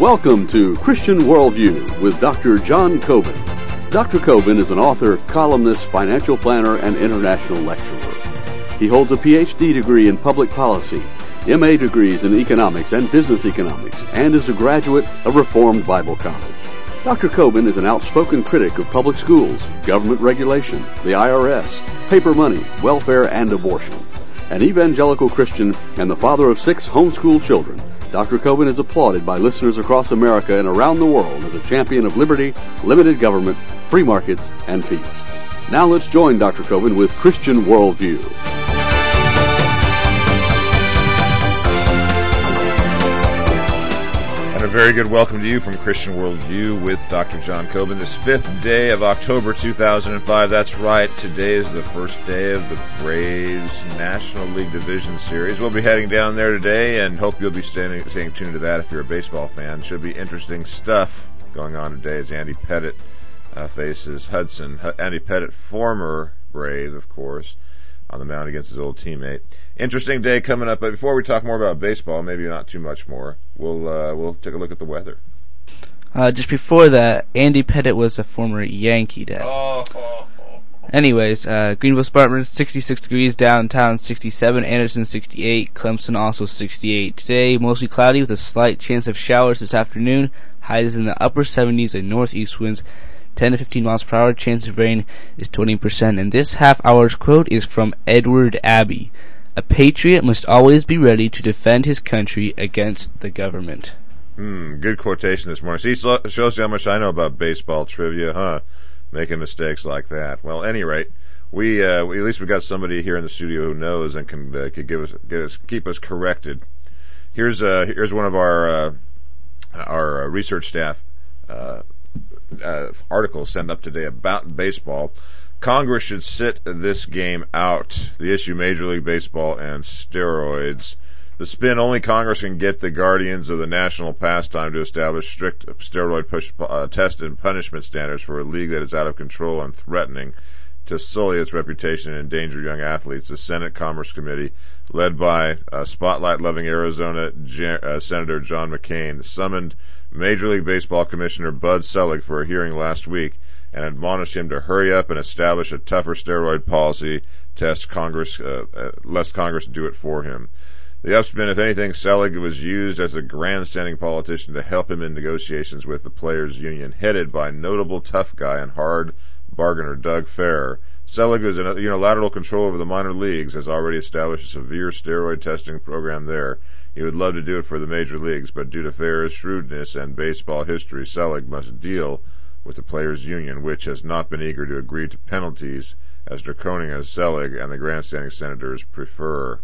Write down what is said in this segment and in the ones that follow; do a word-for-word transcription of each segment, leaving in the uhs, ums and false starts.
Welcome to Christian Worldview with Doctor John Coben. Doctor Coben is an author, columnist, financial planner, and international lecturer. He holds a P H D degree in public policy, M A degrees in economics and business economics, and is a graduate of Reformed Bible College. Doctor Coben is an outspoken critic of public schools, government regulation, the I R S, paper money, welfare, and abortion. An evangelical Christian and the father of six homeschooled children, Doctor Coben is applauded by listeners across America and around the world as a champion of liberty, limited government, free markets, and peace. Now let's join Doctor Coben with Christian Worldview. And a very good welcome to you from Christian Worldview with Doctor John Coben. This fifth day of October two thousand five. That's right, today is the first day of the Braves National League Division Series. We'll be heading down there today and hope you'll be staying, staying tuned to that if you're a baseball fan. Should be interesting stuff going on today as Andy Pettitte uh, faces Hudson. H- Andy Pettitte, former Brave, of course, on the mound against his old teammate. Interesting day coming up, but before we talk more about baseball, maybe not too much more, we'll uh, we'll take a look at the weather. Uh, just before that, Andy Pettitte was a former Yankee dad. Oh, oh, oh. Anyways, uh, Greenville Spartans, sixty-six degrees, downtown sixty-seven, Anderson sixty-eight, Clemson also sixty-eight. Today, mostly cloudy with a slight chance of showers this afternoon, highs in the upper seventies and northeast winds, ten to fifteen miles per hour, chance of rain is twenty percent. And this half hour's quote is from Edward Abbey. A patriot must always be ready to defend his country against the government. Hmm, good quotation this morning. See, so, shows you how much I know about baseball trivia, huh? Making mistakes like that. Well, at any rate, we, uh, we at least we got somebody here in the studio who knows and can uh, can give us, give us keep us corrected. Here's uh, here's one of our uh, our uh, research staff uh, uh, articles sent up today about baseball. Congress should sit this game out. The issue, Major League Baseball and steroids. The spin, only Congress can get the guardians of the national pastime to establish strict steroid push, uh, test and punishment standards for a league that is out of control and threatening to sully its reputation and endanger young athletes. The Senate Commerce Committee, led by uh, spotlight-loving Arizona Gen- uh, Senator John McCain, summoned Major League Baseball Commissioner Bud Selig for a hearing last week and admonished him to hurry up and establish a tougher steroid policy test Congress, uh, uh, lest Congress do it for him. The upspin, if anything, Selig was used as a grandstanding politician to help him in negotiations with the players' union, headed by notable tough guy and hard bargainer Doug Farrar. Selig, who is in unilateral control over the minor leagues, has already established a severe steroid testing program there. He would love to do it for the major leagues, but due to Farrar's shrewdness and baseball history, Selig must deal with the players' union, which has not been eager to agree to penalties as draconian as Selig and the grandstanding senators prefer.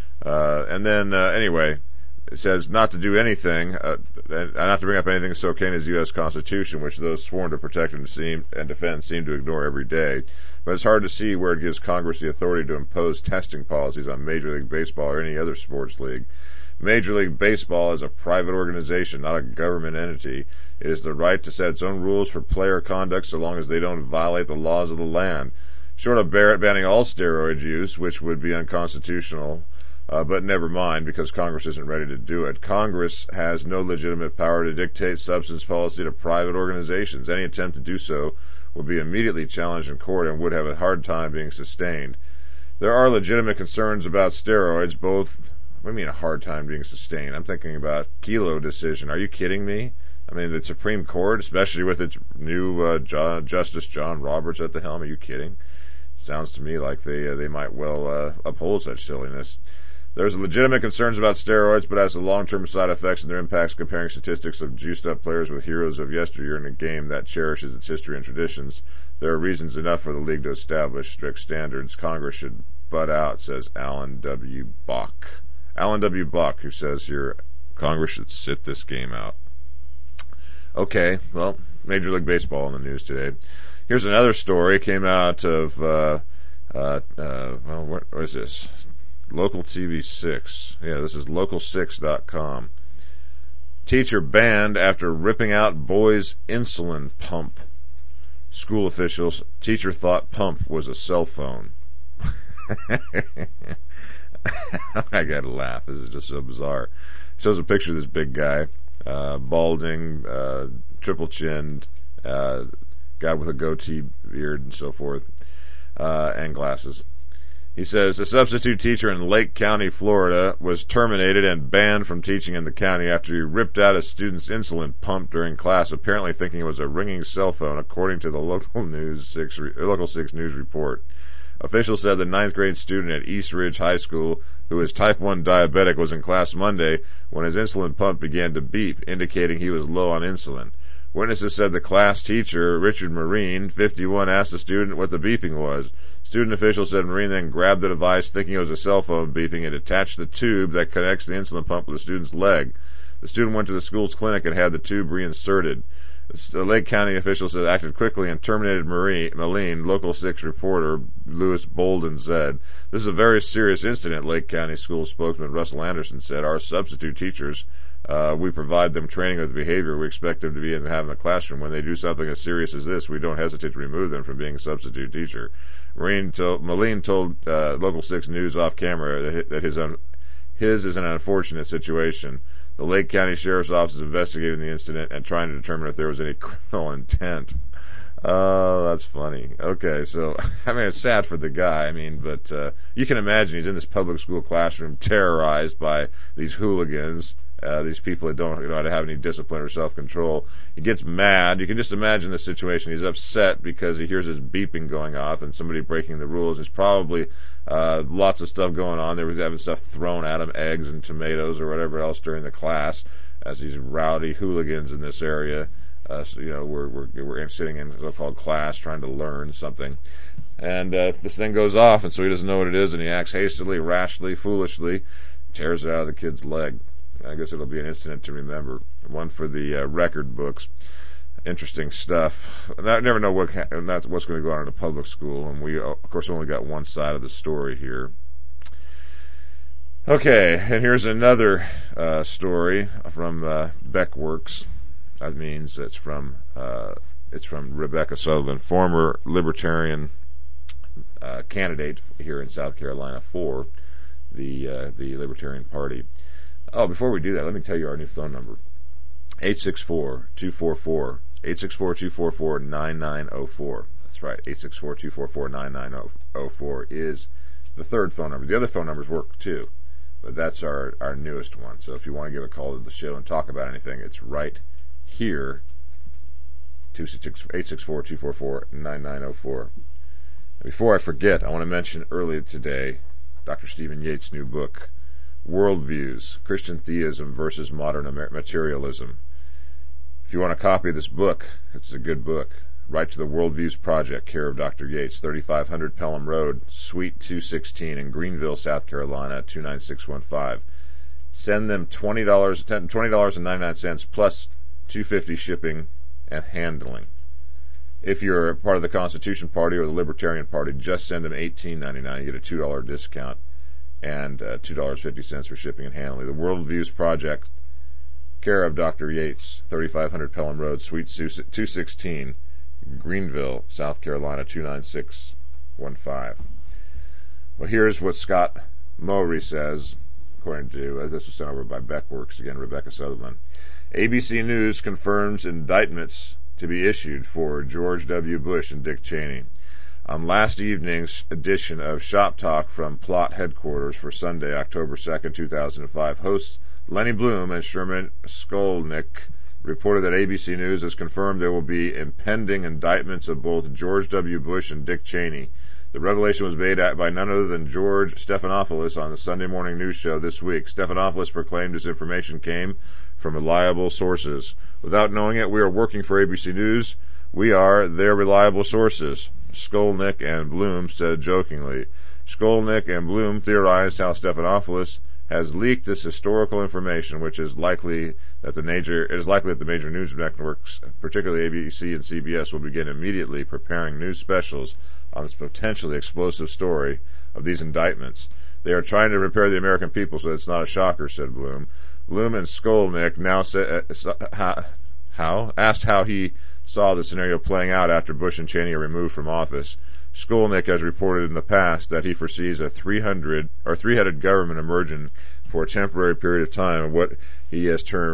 Uh, and then, uh, anyway, it says not to do anything, uh, and not to bring up anything so cane as the U S Constitution, which those sworn to protect and, seem, and defend seem to ignore every day. But it's hard to see where it gives Congress the authority to impose testing policies on Major League Baseball or any other sports league. Major League Baseball is a private organization, not a government entity. It is the right to set its own rules for player conduct so long as they don't violate the laws of the land. Short of banning all steroid use, which would be unconstitutional, uh, but never mind, because Congress isn't ready to do it. Congress has no legitimate power to dictate substance policy to private organizations. Any attempt to do so would be immediately challenged in court and would have a hard time being sustained. There are legitimate concerns about steroids, both... What do you mean a hard time being sustained? I'm thinking about Kelo decision. Are you kidding me? I mean, the Supreme Court, especially with its new uh, John, Justice John Roberts at the helm, are you kidding? Sounds to me like they uh, they might well uh, uphold such silliness. There's legitimate concerns about steroids, but as the long-term side effects and their impacts, comparing statistics of juiced-up players with heroes of yesteryear in a game that cherishes its history and traditions, there are reasons enough for the league to establish strict standards. Congress should butt out, says Alan W. Bach. Alan W. Bach, who says here, Congress should sit this game out. Okay, well, Major League Baseball in the news today. Here's another story. It came out of, uh, uh, uh, well, what, what is this? Local T V six. Yeah, this is local six dot com. Teacher banned after ripping out boy's insulin pump. School officials, teacher thought pump was a cell phone. I gotta laugh. This is just so bizarre. Shows a picture of this big guy. uh, balding, uh, triple-chinned, uh, guy with a goatee beard and so forth, uh, and glasses. He says a substitute teacher in Lake County, Florida, was terminated and banned from teaching in the county after he ripped out a student's insulin pump during class, apparently thinking it was a ringing cell phone, according to the local news six local six news report. Officials said the ninth grade student at East Ridge High School, who is type one diabetic, was in class Monday when his insulin pump began to beep, indicating he was low on insulin. Witnesses said the class teacher, Richard Marine, fifty-one, asked the student what the beeping was. Student officials said Marine then grabbed the device, thinking it was a cell phone beeping, and attached the tube that connects the insulin pump with the student's leg. The student went to the school's clinic and had the tube reinserted. The Lake County officials said acted quickly and terminated Marie, Malene, Local six reporter Lewis Bolden said. This is a very serious incident, Lake County School spokesman Russell Anderson said. Our substitute teachers, uh, we provide them training with the behavior we expect them to be in, have in the classroom. When they do something as serious as this, we don't hesitate to remove them from being a substitute teacher. Marine told, Malene told uh, Local six News off camera that his, un, his is an unfortunate situation. The Lake County Sheriff's Office is investigating the incident and trying to determine if there was any criminal intent. Oh, that's funny. Okay, so, I mean, it's sad for the guy, I mean, but uh, you can imagine he's in this public school classroom terrorized by these hooligans, uh, these people that don't you know how to have any discipline or self-control. He gets mad. You can just imagine the situation. He's upset because he hears this beeping going off and somebody breaking the rules. There's probably uh, lots of stuff going on. They were having stuff thrown at him, eggs and tomatoes or whatever else during the class, as these rowdy hooligans in this area, uh, so, you know, we're, we're, we're sitting in so-called class trying to learn something. And uh, this thing goes off, and so he doesn't know what it is, and he acts hastily, rashly, foolishly, tears it out of the kid's leg. I guess it'll be an incident to remember, one for the uh, record books. Interesting stuff. I never know what not what's going to go on in a public school, and we, of course, only got one side of the story here. Okay, and here's another uh, story from uh, Beckworks. That means it's from uh, it's from Rebecca Sutherland, former Libertarian uh, candidate here in South Carolina for the uh, the Libertarian Party. Oh, before we do that, let me tell you our new phone number. eight six four, two four four, eight six four, two four four, nine nine zero four. That's right, eight six four, two four four, nine nine zero four is the third phone number. The other phone numbers work too, but that's our, our newest one. So if you want to give a call to the show and talk about anything, it's right here, eight six four, two four four, nine nine zero four. Before I forget, I want to mention earlier today Doctor Stephen Yates' new book, Worldviews, Christian Theism versus Modern Materialism. If you want a copy of this book, it's a good book. Write to the Worldviews Project, care of Doctor Yates, thirty-five hundred Pelham Road, Suite two sixteen in Greenville, South Carolina, two nine six one five. Send them twenty dollars, twenty dollars and ninety-nine cents plus two dollars and fifty cents shipping and handling. If you're part of the Constitution Party or the Libertarian Party, just send them eighteen ninety-nine. You get a two dollars discount and uh, two dollars and fifty cents for shipping and handling. The Worldviews Project, care of Doctor Yates, thirty-five hundred Pelham Road, Suite two sixteen, Greenville, South Carolina, two nine six one five. Well, here's what Scott Mowry says, according to, uh, this was sent over by Beckworks, again, Rebecca Sutherland. A B C News confirms indictments to be issued for George W. Bush and Dick Cheney. On last evening's edition of Shop Talk from Plot Headquarters for Sunday, October second, two thousand five, hosts Lenny Bloom and Sherman Skolnick reported that A B C News has confirmed there will be impending indictments of both George W. Bush and Dick Cheney. The revelation was made by none other than George Stephanopoulos on the Sunday morning news show this week. Stephanopoulos proclaimed his information came from reliable sources. Without knowing it, we are working for A B C News. We are their reliable sources, Skolnick and Bloom said jokingly. Skolnick and Bloom theorized how Stephanopoulos has leaked this historical information, which is likely that the major it is likely that the major news networks, particularly A B C and C B S, will begin immediately preparing news specials on this potentially explosive story of these indictments. They are trying to prepare the American people so it's not a shocker, said Bloom. Bloom and Skolnick now said, uh, how asked how he saw the scenario playing out after Bush and Cheney are removed from office. Skolnick has reported in the past that he foresees a three hundred or three-headed government emerging for a temporary period of time, what he has termed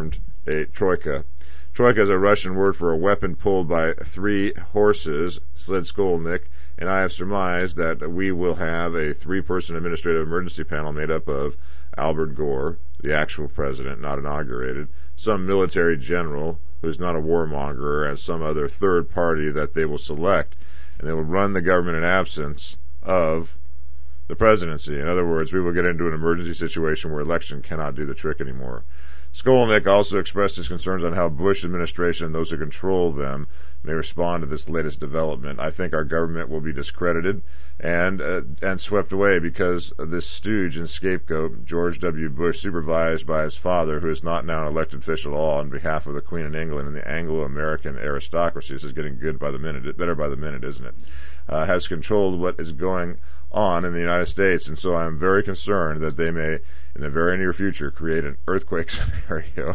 a troika. Troika is a Russian word for a weapon pulled by three horses, said Skolnick, and I have surmised that we will have a three-person administrative emergency panel made up of Albert Gore, the actual president, not inaugurated, some military general who's not a warmonger, and some other third party that they will select, and they will run the government in absence of the presidency. In other words, we will get into an emergency situation where election cannot do the trick anymore. Skolnick also expressed his concerns on how Bush administration and those who control them may respond to this latest development. I think our government will be discredited and uh, and swept away because this stooge and scapegoat, George W. Bush, supervised by his father, who is not now an elected official at all, on behalf of the Queen of England and the Anglo-American aristocracy, this is getting good by the minute, better by the minute, isn't it, uh, has controlled what is going on in the United States, and so I'm very concerned that they may, in the very near future, create an earthquake scenario.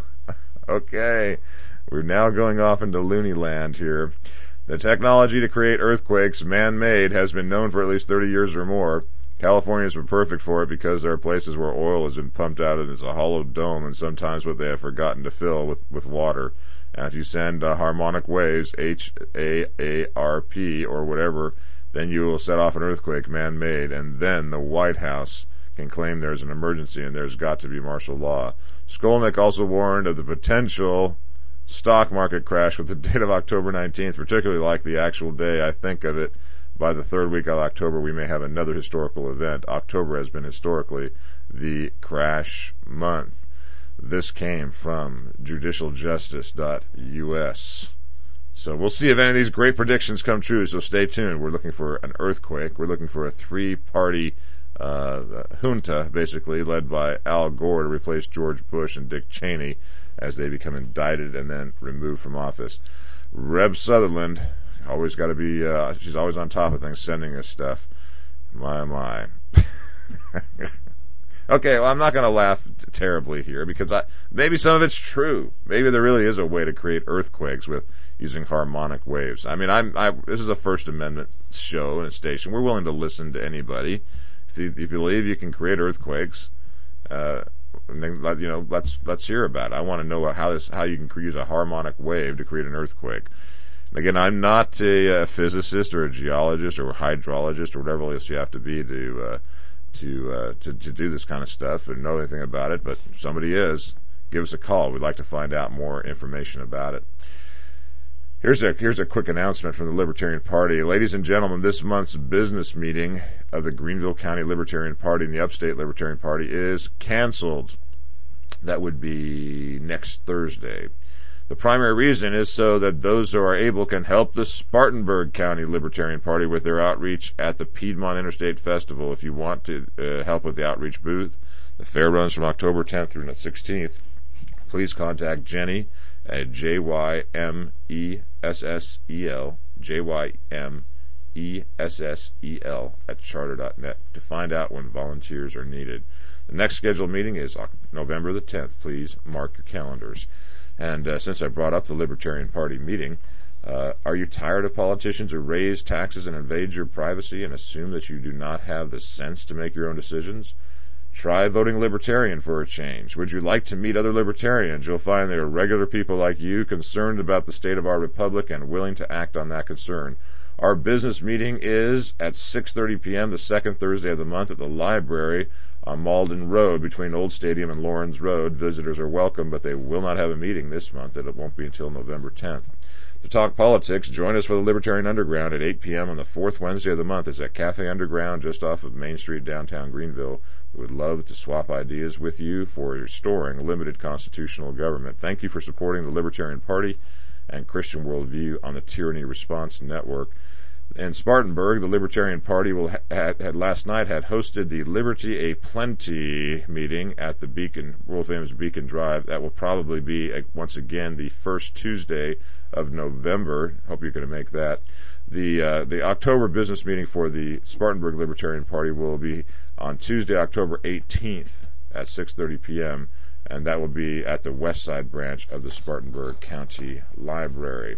Okay, we're now going off into loony land here. The technology to create earthquakes, man-made, has been known for at least thirty years or more. California's been perfect for it because there are places where oil has been pumped out and it's a hollow dome, and sometimes what they have forgotten to fill with, with water. And if you send uh, harmonic waves, H A A R P, or whatever, then you will set off an earthquake man-made, and then the White House can claim there's an emergency and there's got to be martial law. Skolnick also warned of the potential stock market crash with the date of October nineteenth, particularly like the actual day. I think of it, by the third week of October, we may have another historical event. October has been historically the crash month. This came from judicial justice dot U S. So we'll see if any of these great predictions come true, so stay tuned. We're looking for an earthquake. We're looking for a three-party uh, junta, basically, led by Al Gore to replace George Bush and Dick Cheney as they become indicted and then removed from office. Reb Sutherland, always got to be, uh, she's always on top of things, sending us stuff. My, my. Okay, well, I'm not going to laugh t- terribly here because I, maybe some of it's true. Maybe there really is a way to create earthquakes with using harmonic waves. I mean, I'm, I, this is a First Amendment show and a station. We're willing to listen to anybody. If you, if you believe you can create earthquakes, uh, then, you know, let's let's hear about it. I want to know how this, how you can use a harmonic wave to create an earthquake. And again, I'm not a, a physicist or a geologist or a hydrologist or whatever else you have to be to. Uh, To, uh, to to do this kind of stuff and know anything about it, but if somebody is, give us a call. We'd like to find out more information about it. Here's a here's a quick announcement from the Libertarian Party. Ladies and gentlemen, this month's business meeting of the Greenville County Libertarian Party and the Upstate Libertarian Party is canceled. That would be next Thursday. The primary reason is so that those who are able can help the Spartanburg County Libertarian Party with their outreach at the Piedmont Interstate Festival. If you want to uh, help with the outreach booth, the fair runs from October tenth through the sixteenth. Please contact Jenny at J Y M E S S E L, J Y M E S S E L at charter dot net to find out when volunteers are needed. The next scheduled meeting is November the tenth. Please mark your calendars. And uh, since I brought up the Libertarian Party meeting, uh, are you tired of politicians who raise taxes and invade your privacy and assume that you do not have the sense to make your own decisions? Try voting Libertarian for a change. Would you like to meet other Libertarians? You'll find they are regular people like you, concerned about the state of our republic and willing to act on that concern. Our business meeting is at six thirty p.m. the second Thursday of the month at the library on Malden Road between Old Stadium and Lawrence Road. Visitors are welcome, but they will not have a meeting this month, and it won't be until November tenth. To talk politics, join us for the Libertarian Underground at eight p.m. on the fourth Wednesday of the month. It's at Cafe Underground just off of Main Street, downtown Greenville. We would love to swap ideas with you for restoring limited constitutional government. Thank you for supporting the Libertarian Party and Christian Worldview on the Tyranny Response Network. In Spartanburg, the Libertarian Party will ha- had, had last night had hosted the Liberty A Plenty meeting at the Beacon, world famous Beacon Drive. That will probably be a, once again the first Tuesday of November. Hope you're going to make that. The uh, the October business meeting for the Spartanburg Libertarian Party will be on Tuesday, October eighteenth at six thirty p.m. and that will be at the West Side branch of the Spartanburg County Library.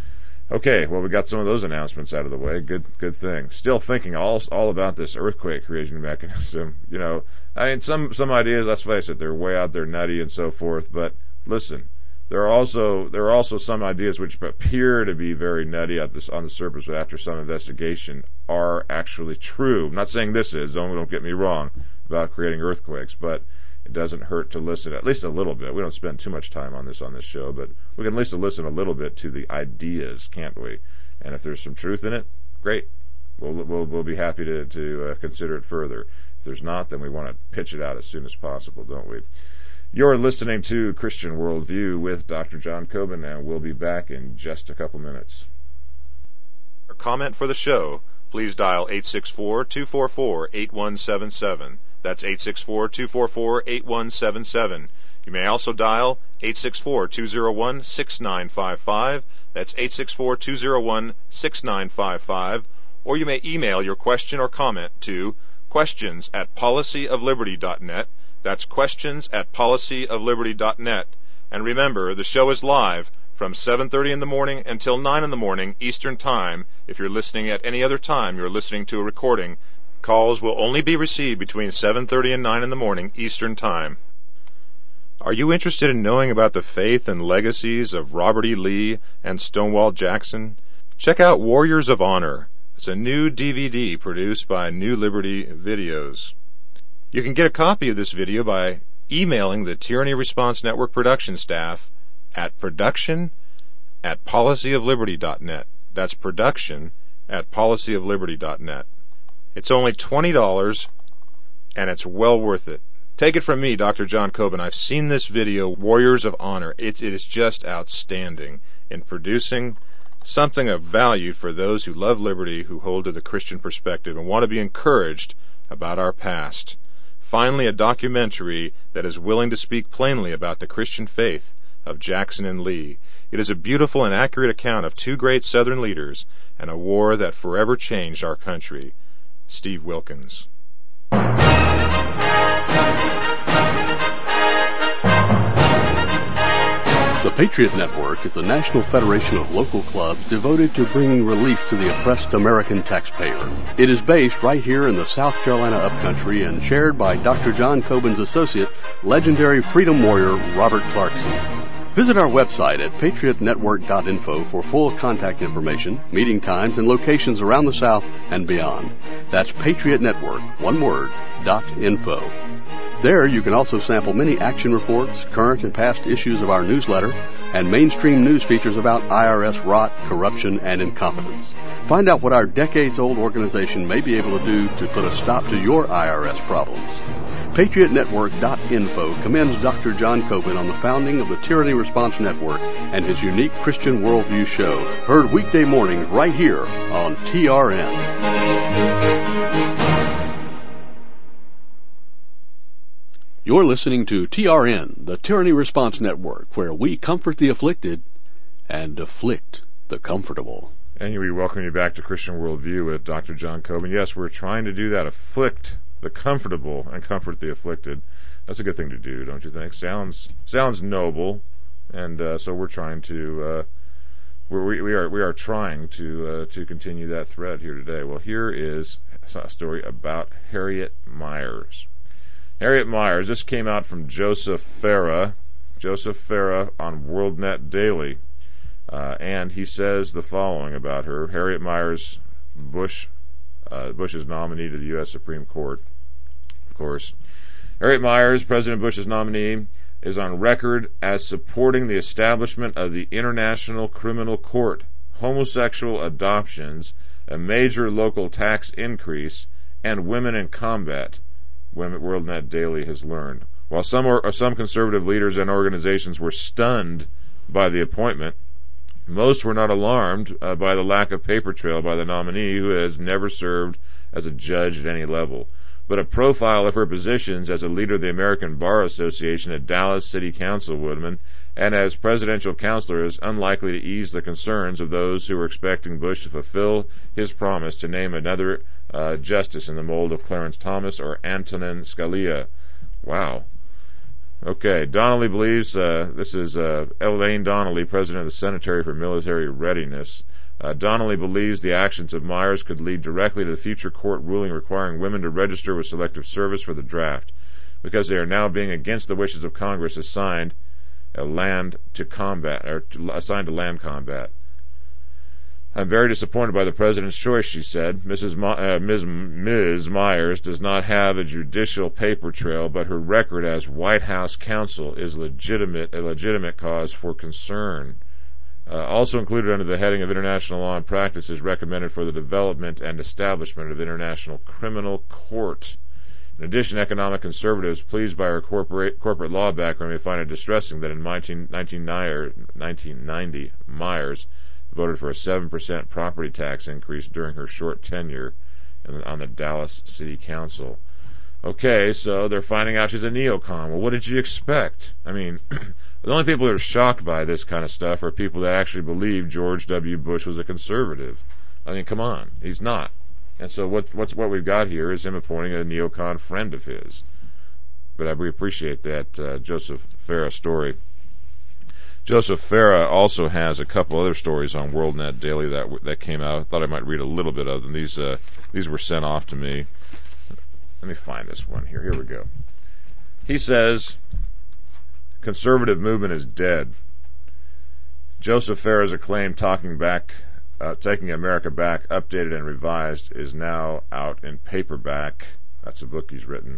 Okay, well, we got some of those announcements out of the way. Good, good thing. Still thinking all all about this earthquake creation mechanism. You know, I mean, some some ideas. Let's face it, they're way out there, nutty and so forth. But listen, There are also there are also some ideas which appear to be very nutty at this, on the surface, but after some investigation are actually true. I'm not saying this is. Don't don't get me wrong about creating earthquakes, but it doesn't hurt to listen at least a little bit. We don't spend too much time on this on this show, but we can at least listen a little bit to the ideas, can't we? And if there's some truth in it, great. We'll we'll, we'll be happy to to uh, consider it further. If there's not, then we want to pitch it out as soon as possible, don't we? You're listening to Christian Worldview with Doctor John Coben, and we'll be back in just a couple minutes. For comment for the show, please dial eight six four, two four four, eight one seven seven. That's eight six four, two four four, eight one seven seven. You may also dial eight six four, two zero one, six nine five five. That's eight six four, two zero one, six nine five five. Or you may email your question or comment to questions at policy of liberty dot net. That's questions at policy of liberty dot net. And remember, the show is live from seven thirty in the morning until nine in the morning Eastern Time. If you're listening at any other time, you're listening to a recording. Calls will only be received between seven thirty and nine in the morning Eastern Time. Are you interested in knowing about the faith and legacies of Robert E. Lee and Stonewall Jackson? Check out Warriors of Honor. It's a new D V D produced by New Liberty Videos. You can get a copy of this video by emailing the Tyranny Response Network production staff at production at policy of liberty dot net. That's production at policy of liberty dot net. It's only twenty dollars, and it's well worth it. Take it from me, Doctor John Coben. I've seen this video, Warriors of Honor. It, it is just outstanding in producing something of value for those who love liberty, who hold to the Christian perspective, and want to be encouraged about our past. Finally, a documentary that is willing to speak plainly about the Christian faith of Jackson and Lee. It is a beautiful and accurate account of two great Southern leaders and a war that forever changed our country. Steve Wilkins. The Patriot Network is a national federation of local clubs devoted to bringing relief to the oppressed American taxpayer. It is based right here in the South Carolina upcountry and chaired by Doctor John Coben's associate, legendary freedom warrior Robert Clarkson. Visit our website at patriot network dot info for full contact information, meeting times, and locations around the South and beyond. That's Patriot Network, one word, dot info. There you can also sample many action reports, current and past issues of our newsletter, and mainstream news features about I R S rot, corruption, and incompetence. Find out what our decades-old organization may be able to do to put a stop to your I R S problems. patriot network dot info commends Doctor John Coben on the founding of the Tyranny Response Network and his unique Christian Worldview show, heard weekday mornings right here on T R N. You're listening to T R N, the Tyranny Response Network, where we comfort the afflicted and afflict the comfortable. And we welcome you back to Christian Worldview with Doctor John Coben. Yes, we're trying to do that, afflict the comfortable and comfort the afflicted. That's a good thing to do, don't you think? Sounds sounds noble, and uh, so we're trying to uh, we're, we are we are trying to uh, to continue that thread here today. Well, here is a story about Harriet Miers. Harriet Miers, this came out from Joseph Farah, Joseph Farah on WorldNet Daily, uh, and he says the following about her. Harriet Miers, Bush, uh, Bush's nominee to the U S Supreme Court, of course. Harriet Miers, President Bush's nominee, is on record as supporting the establishment of the International Criminal Court, homosexual adoptions, a major local tax increase, and women in combat. WorldNet Daily has learned. While some or, some conservative leaders and organizations were stunned by the appointment, most were not alarmed uh, by the lack of paper trail by the nominee, who has never served as a judge at any level. But a profile of her positions as a leader of the American Bar Association, a Dallas City Councilwoman, and as presidential counselor is unlikely to ease the concerns of those who were expecting Bush to fulfill his promise to name another uh, justice in the mold of Clarence Thomas or Antonin Scalia. Wow. Okay, Donnelly believes, uh, this is uh, Elaine Donnelly, president of the Cemetery for Military Readiness. Uh, Donnelly believes the actions of Miers could lead directly to the future court ruling requiring women to register with Selective Service for the draft. Because they are now being against the wishes of Congress, assigned a land to combat, or to, assigned to land combat. I'm very disappointed by the President's choice, she said. Missus My, uh, Miz Miz Myers does not have a judicial paper trail, but her record as White House counsel is legitimate, a legitimate cause for concern. Uh, also included under the heading of international law and practice is recommended for the development and establishment of International Criminal Court. In addition, economic conservatives, pleased by her corporate, corporate law background, may find it distressing that in nineteen ninety, Myers voted for a seven percent property tax increase during her short tenure on the Dallas City Council. Okay, so they're finding out she's a neocon. Well, what did you expect? I mean, the only people that are shocked by this kind of stuff are people that actually believe George W. Bush was a conservative. I mean, come on, he's not. And so what, what's, what we've got here is him appointing a neocon friend of his. But I, we appreciate that uh, Joseph Farah story. Joseph Farah also has a couple other stories on WorldNet Daily that that came out. I thought I might read a little bit of them. These uh, these were sent off to me. Let me find this one here. Here we go. He says, conservative movement is dead. Joseph Farah's acclaimed Talking Back, uh, Taking America Back, updated and revised, is now out in paperback. That's a book he's written.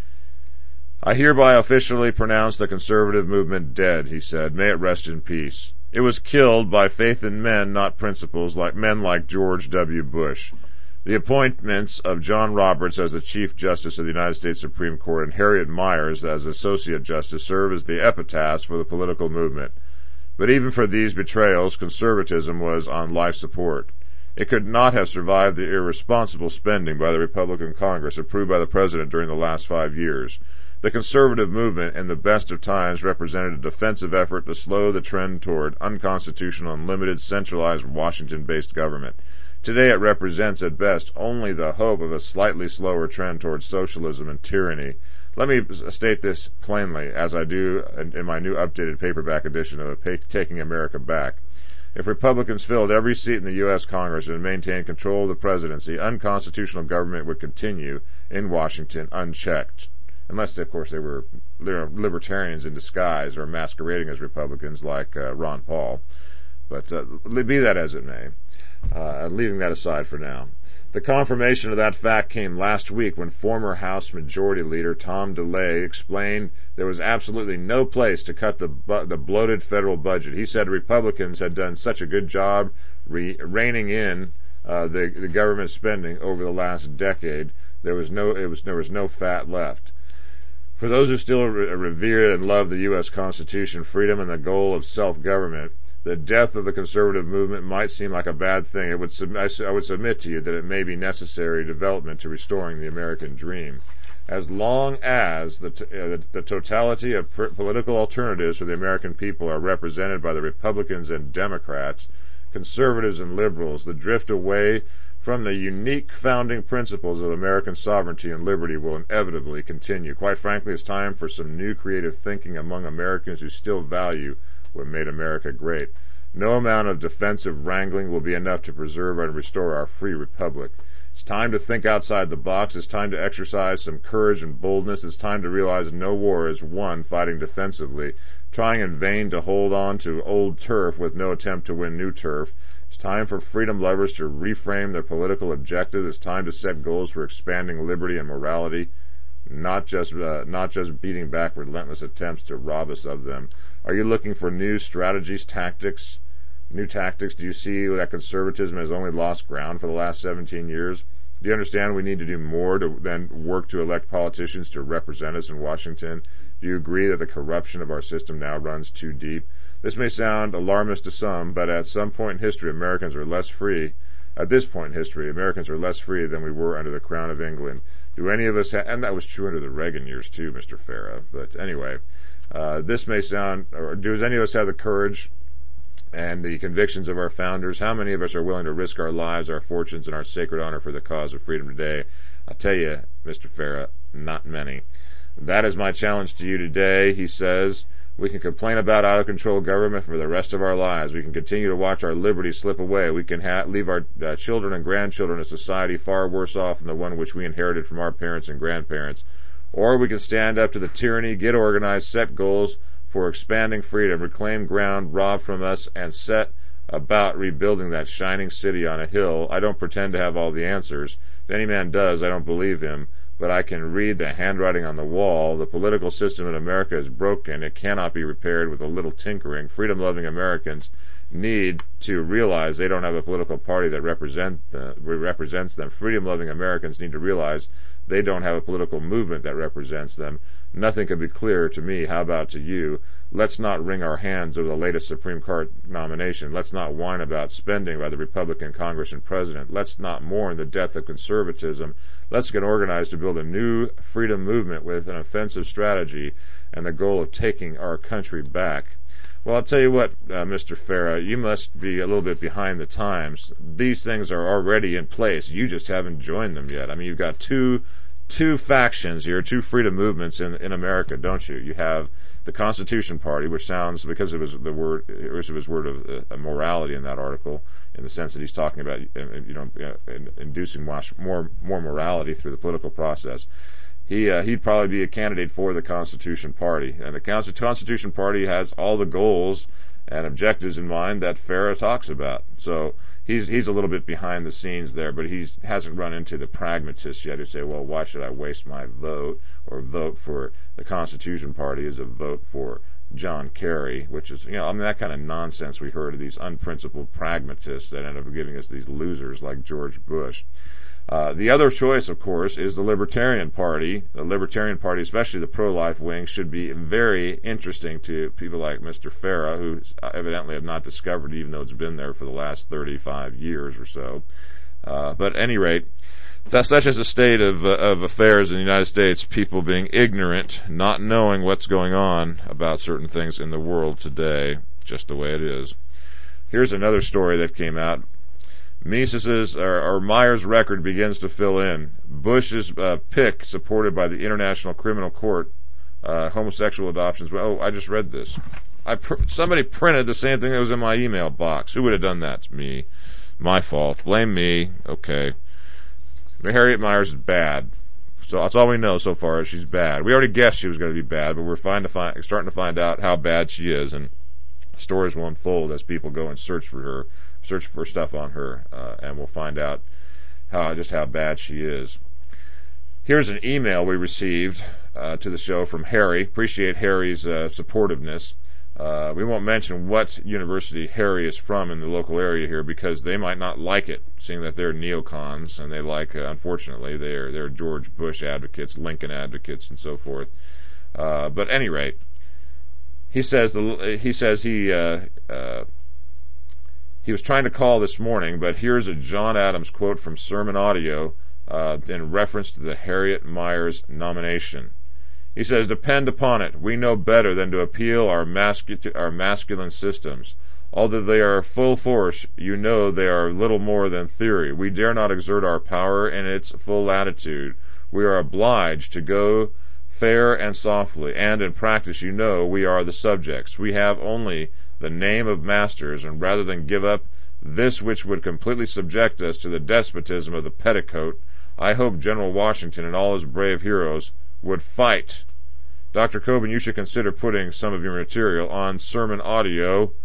I hereby officially pronounce the conservative movement dead, he said. May it rest in peace. It was killed by faith in men, not principles, like men like George W. Bush. The appointments of John Roberts as the Chief Justice of the United States Supreme Court and Harriet Miers as Associate Justice serve as the epitaphs for the political movement. But even for these betrayals, conservatism was on life support. It could not have survived the irresponsible spending by the Republican Congress approved by the President during the last five years. The conservative movement, in the best of times, represented a defensive effort to slow the trend toward unconstitutional and limited centralized Washington-based government. Today it represents, at best, only the hope of a slightly slower trend toward socialism and tyranny. Let me state this plainly, as I do in my new updated paperback edition of Taking America Back. If Republicans filled every seat in the U S Congress and maintained control of the presidency, unconstitutional government would continue in Washington unchecked. Unless, of course, they were libertarians in disguise or masquerading as Republicans like uh, Ron Paul. But uh, be that as it may, uh, leaving that aside for now. The confirmation of that fact came last week when former House Majority Leader Tom DeLay explained there was absolutely no place to cut the bu- the bloated federal budget. He said Republicans had done such a good job re- reining in uh, the, the government spending over the last decade. There was no it was there was no fat left. For those who still revere and love the U S Constitution, freedom, and the goal of self-government, the death of the conservative movement might seem like a bad thing. It would sub- I would submit to you that it may be necessary development to restoring the American dream. As long as the, t- uh, the, the totality of pr- political alternatives for the American people are represented by the Republicans and Democrats, conservatives and liberals, the drift away from the unique founding principles of American sovereignty and liberty will inevitably continue. Quite frankly, it's time for some new creative thinking among Americans who still value what made America great. No amount of defensive wrangling will be enough to preserve and restore our free republic. It's time to think outside the box. It's time to exercise some courage and boldness. It's time to realize no war is won fighting defensively, trying in vain to hold on to old turf with no attempt to win new turf. It's time for freedom lovers to reframe their political objective. It's time to set goals for expanding liberty and morality, not just uh, not just beating back relentless attempts to rob us of them. Are you looking for new strategies, tactics, new tactics? Do you see that conservatism has only lost ground for the last seventeen years? Do you understand we need to do more to than work to elect politicians to represent us in Washington? Do you agree that the corruption of our system now runs too deep? This may sound alarmist to some, but at some point in history, Americans are less free. At this point in history, Americans are less free than we were under the Crown of England. Do any of us, ha- and that was true under the Reagan years too, Mister Farah. But anyway, uh, this may sound, or does any of us have the courage and the convictions of our founders? How many of us are willing to risk our lives, our fortunes, and our sacred honor for the cause of freedom today? I'll tell you, Mister Farah, not many. That is my challenge to you today, he says. We can complain about out-of-control government for the rest of our lives. We can continue to watch our liberties slip away. We can ha- leave our uh, children and grandchildren a society far worse off than the one which we inherited from our parents and grandparents. Or we can stand up to the tyranny, get organized, set goals, for expanding freedom, reclaim ground robbed from us, and set about rebuilding that shining city on a hill. I don't pretend to have all the answers. If any man does, I don't believe him, but I can read the handwriting on the wall. The political system in America is broken. It cannot be repaired with a little tinkering. Freedom-loving Americans need to realize they don't have a political party that represent, uh, represents them. Freedom-loving Americans need to realize they don't have a political movement that represents them. Nothing could be clearer to me. How about to you? Let's not wring our hands over the latest Supreme Court nomination. Let's not whine about spending by the Republican Congress and President. Let's not mourn the death of conservatism. Let's get organized to build a new freedom movement with an offensive strategy and the goal of taking our country back. Well, I'll tell you what, uh, Mister Farah, you must be a little bit behind the times. These things are already in place. You just haven't joined them yet. I mean, you've got two two factions here, two freedom movements in in America, don't you? You have the Constitution Party, which sounds, because it was the word, it was his word of uh, morality in that article, in the sense that he's talking about, you know, inducing more more morality through the political process. He uh, he'd probably be a candidate for the Constitution Party, and the Constitution Party has all the goals and objectives in mind that Farah talks about. So he's he's a little bit behind the scenes there, but he hasn't run into the pragmatists yet who say, well, why should I waste my vote or vote for the Constitution Party as a vote for John Kerry, which is, you know, I mean, that kind of nonsense we heard of these unprincipled pragmatists that end up giving us these losers like George Bush. Uh, the other choice, of course, is the Libertarian Party. The Libertarian Party, especially the pro-life wing, should be very interesting to people like Mister Farah, who evidently have not discovered it, even though it's been there for the last thirty-five years or so. Uh, but at any rate, that's such as the state of, uh, of affairs in the United States, people being ignorant, not knowing what's going on about certain things in the world today, just the way it is. Here's another story that came out. Mises's or, or Myers' record begins to fill in. Bush's uh, pick, supported by the International Criminal Court, uh, homosexual adoptions. Oh, I just read this. I pr- somebody printed the same thing that was in my email box. Who would have done that to me? My fault. Blame me. Okay. Harriet Myers is bad. So that's all we know so far. Is she's bad. We already guessed she was going to be bad, but we're fine to find, starting to find out how bad she is, and stories will unfold as people go and search for her. Search for stuff on her, uh, and we'll find out how just how bad she is. Here's an email we received uh, to the show from Harry. Appreciate Harry's uh, supportiveness. Uh, we won't mention what university Harry is from in the local area here because they might not like it, seeing that they're neocons and they like, uh, unfortunately, they're they're George Bush advocates, Lincoln advocates, and so forth. Uh, but at any rate, he says the he says he. Uh, uh, He was trying to call this morning, but here's a John Adams quote from Sermon Audio uh, in reference to the Harriet Myers nomination. He says, "Depend upon it, we know better than to appeal our, mascu- our masculine systems. Although they are full force, you know they are little more than theory. We dare not exert our power in its full latitude. We are obliged to go fair and softly, and in practice, you know, we are the subjects. We have only the name of masters, and rather than give up this which would completely subject us to the despotism of the petticoat, I hope General Washington and all his brave heroes would fight. Doctor Coben, you should consider putting some of your material on Sermon Audio."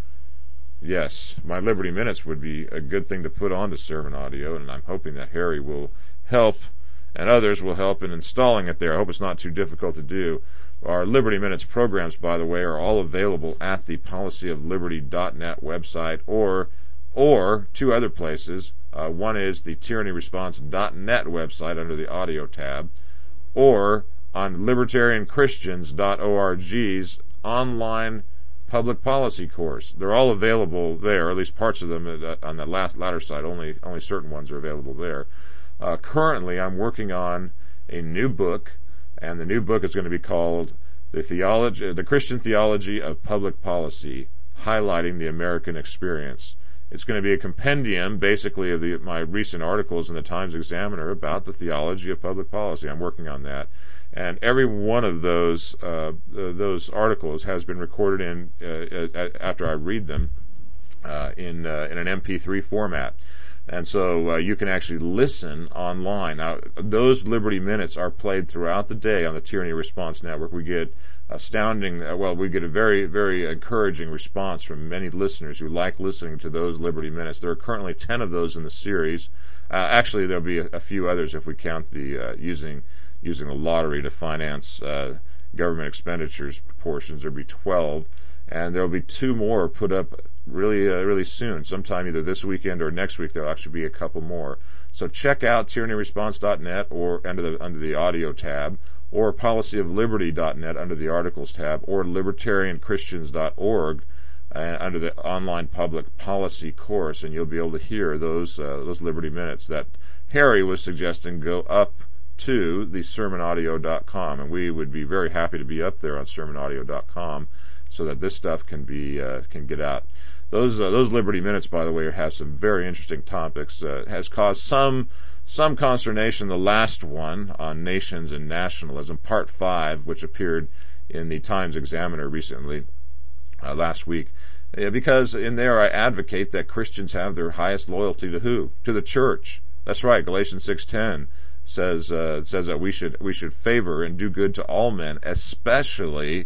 Yes, my Liberty Minutes would be a good thing to put onto Sermon Audio, and I'm hoping that Harry will help, and others will help in installing it there. I hope it's not too difficult to do. Our Liberty Minutes programs, by the way, are all available at the policy of liberty dot net website, or or two other places. Uh, one is the tyranny response dot net website under the audio tab, or on libertarian christians dot org's online public policy course. They're all available there, or at least parts of them on the last latter side. Only only certain ones are available there. Uh, currently, I'm working on a new book. And the new book is going to be called The Theology, The Christian Theology of Public Policy, Highlighting the American Experience. It's going to be a compendium, basically, of the, my recent articles in the Times Examiner about the theology of public policy. I'm working on that. And every one of those uh, those articles has been recorded in, uh, after I read them, uh, in, uh, in an M P three format. And so uh, you can actually listen online. Now, those Liberty Minutes are played throughout the day on the Tyranny Response Network. We get astounding, uh, well, we get a very, very encouraging response from many listeners who like listening to those Liberty Minutes. There are currently ten of those in the series. Uh, actually, there'll be a, a few others if we count the uh, using using the lottery to finance uh, government expenditures portions. There'll be twelve, and there'll be two more put up really, uh, really soon. Sometime either this weekend or next week, there'll actually be a couple more. So check out tyranny response dot net or under the under the audio tab, or policy of liberty dot net under the articles tab, or libertarian christians dot org uh, under the online public policy course, and you'll be able to hear those uh, those Liberty Minutes that Harry was suggesting go up to the sermon audio dot com, and we would be very happy to be up there on sermon audio dot com so that this stuff can be uh, can get out. Those uh, those Liberty Minutes, by the way, have some very interesting topics. Uh, has caused some some consternation. The last one on nations and nationalism, part five, which appeared in the Times Examiner recently, uh, last week, uh, because in there I advocate that Christians have their highest loyalty to who? To the church. That's right. Galatians six ten says uh, says that we should we should favor and do good to all men, especially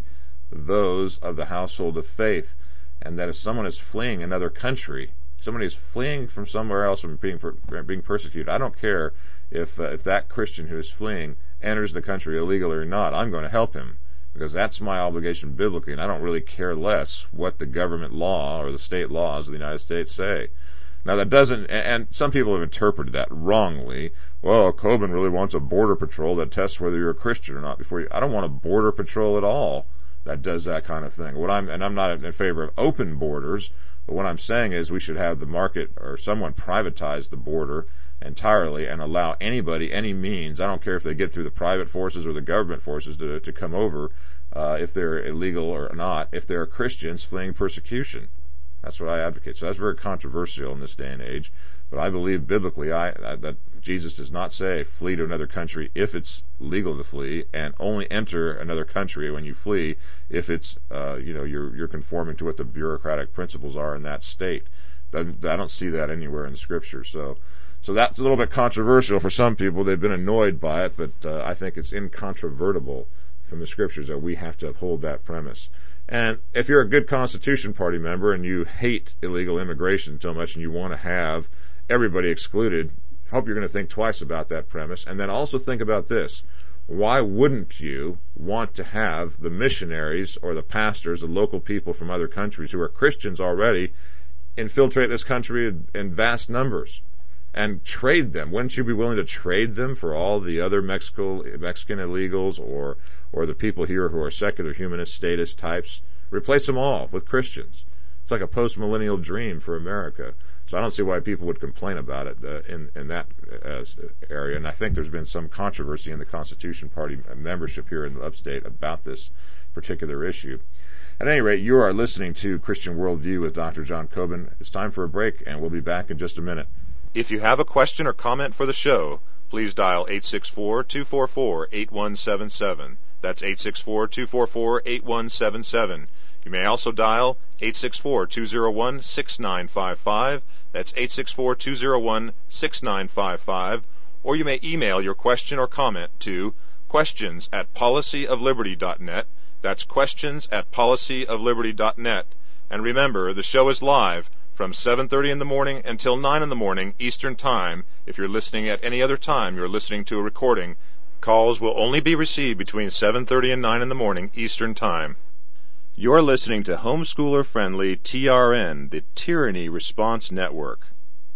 those of the household of faith. And that if someone is fleeing another country, somebody is fleeing from somewhere else from being per, being persecuted, I don't care if uh, if that Christian who is fleeing enters the country illegally or not. I'm going to help him because that's my obligation biblically, and I don't really care less what the government law or the state laws of the United States say. Now that doesn't, and some people have interpreted that wrongly. Well, Coben really wants a border patrol that tests whether you're a Christian or not before you. I don't want a border patrol at all that does that kind of thing. What I'm, and I'm not in favor of open borders, but what I'm saying is we should have the market or someone privatize the border entirely and allow anybody, any means, I don't care if they get through the private forces or the government forces to, to come over, uh, if they're illegal or not, if they're Christians fleeing persecution. That's what I advocate. So that's very controversial in this day and age. But I believe biblically I, I, that Jesus does not say flee to another country if it's legal to flee, and only enter another country when you flee if it's uh, you know you're you're conforming to what the bureaucratic principles are in that state. I, I don't see that anywhere in the Scripture. So so that's a little bit controversial for some people. They've been annoyed by it, but uh, I think it's incontrovertible from the Scriptures that we have to uphold that premise. And if you're a good Constitution Party member and you hate illegal immigration so much and you want to have everybody excluded, hope you're going to think twice about that premise. And then also think about this. Why wouldn't you want to have the missionaries or the pastors, the local people from other countries who are Christians already, infiltrate this country in, in vast numbers and trade them? Wouldn't you be willing to trade them for all the other Mexico, Mexican illegals or or the people here who are secular humanist status types? Replace them all with Christians. It's like a post-millennial dream for America. So I don't see why people would complain about it uh, in, in that uh, area. And I think there's been some controversy in the Constitution Party membership here in the upstate about this particular issue. At any rate, you are listening to Christian Worldview with Doctor John Coben. It's time for a break, and we'll be back in just a minute. If you have a question or comment for the show, please dial eight six four, two four four, eight one seven seven. That's eight six four, two four four, eight one seven seven. You may also dial eight six four, two zero one, six nine five five. That's eight six four, two zero one, six nine five five. Or you may email your question or comment to questions at policy of liberty dot net. That's questions at policy of liberty dot net. And remember, the show is live from seven thirty in the morning until nine in the morning Eastern Time. If you're listening at any other time, you're listening to a recording. Calls will only be received between seven thirty and nine in the morning Eastern Time. You're listening to homeschooler-friendly T R N, the Tyranny Response Network.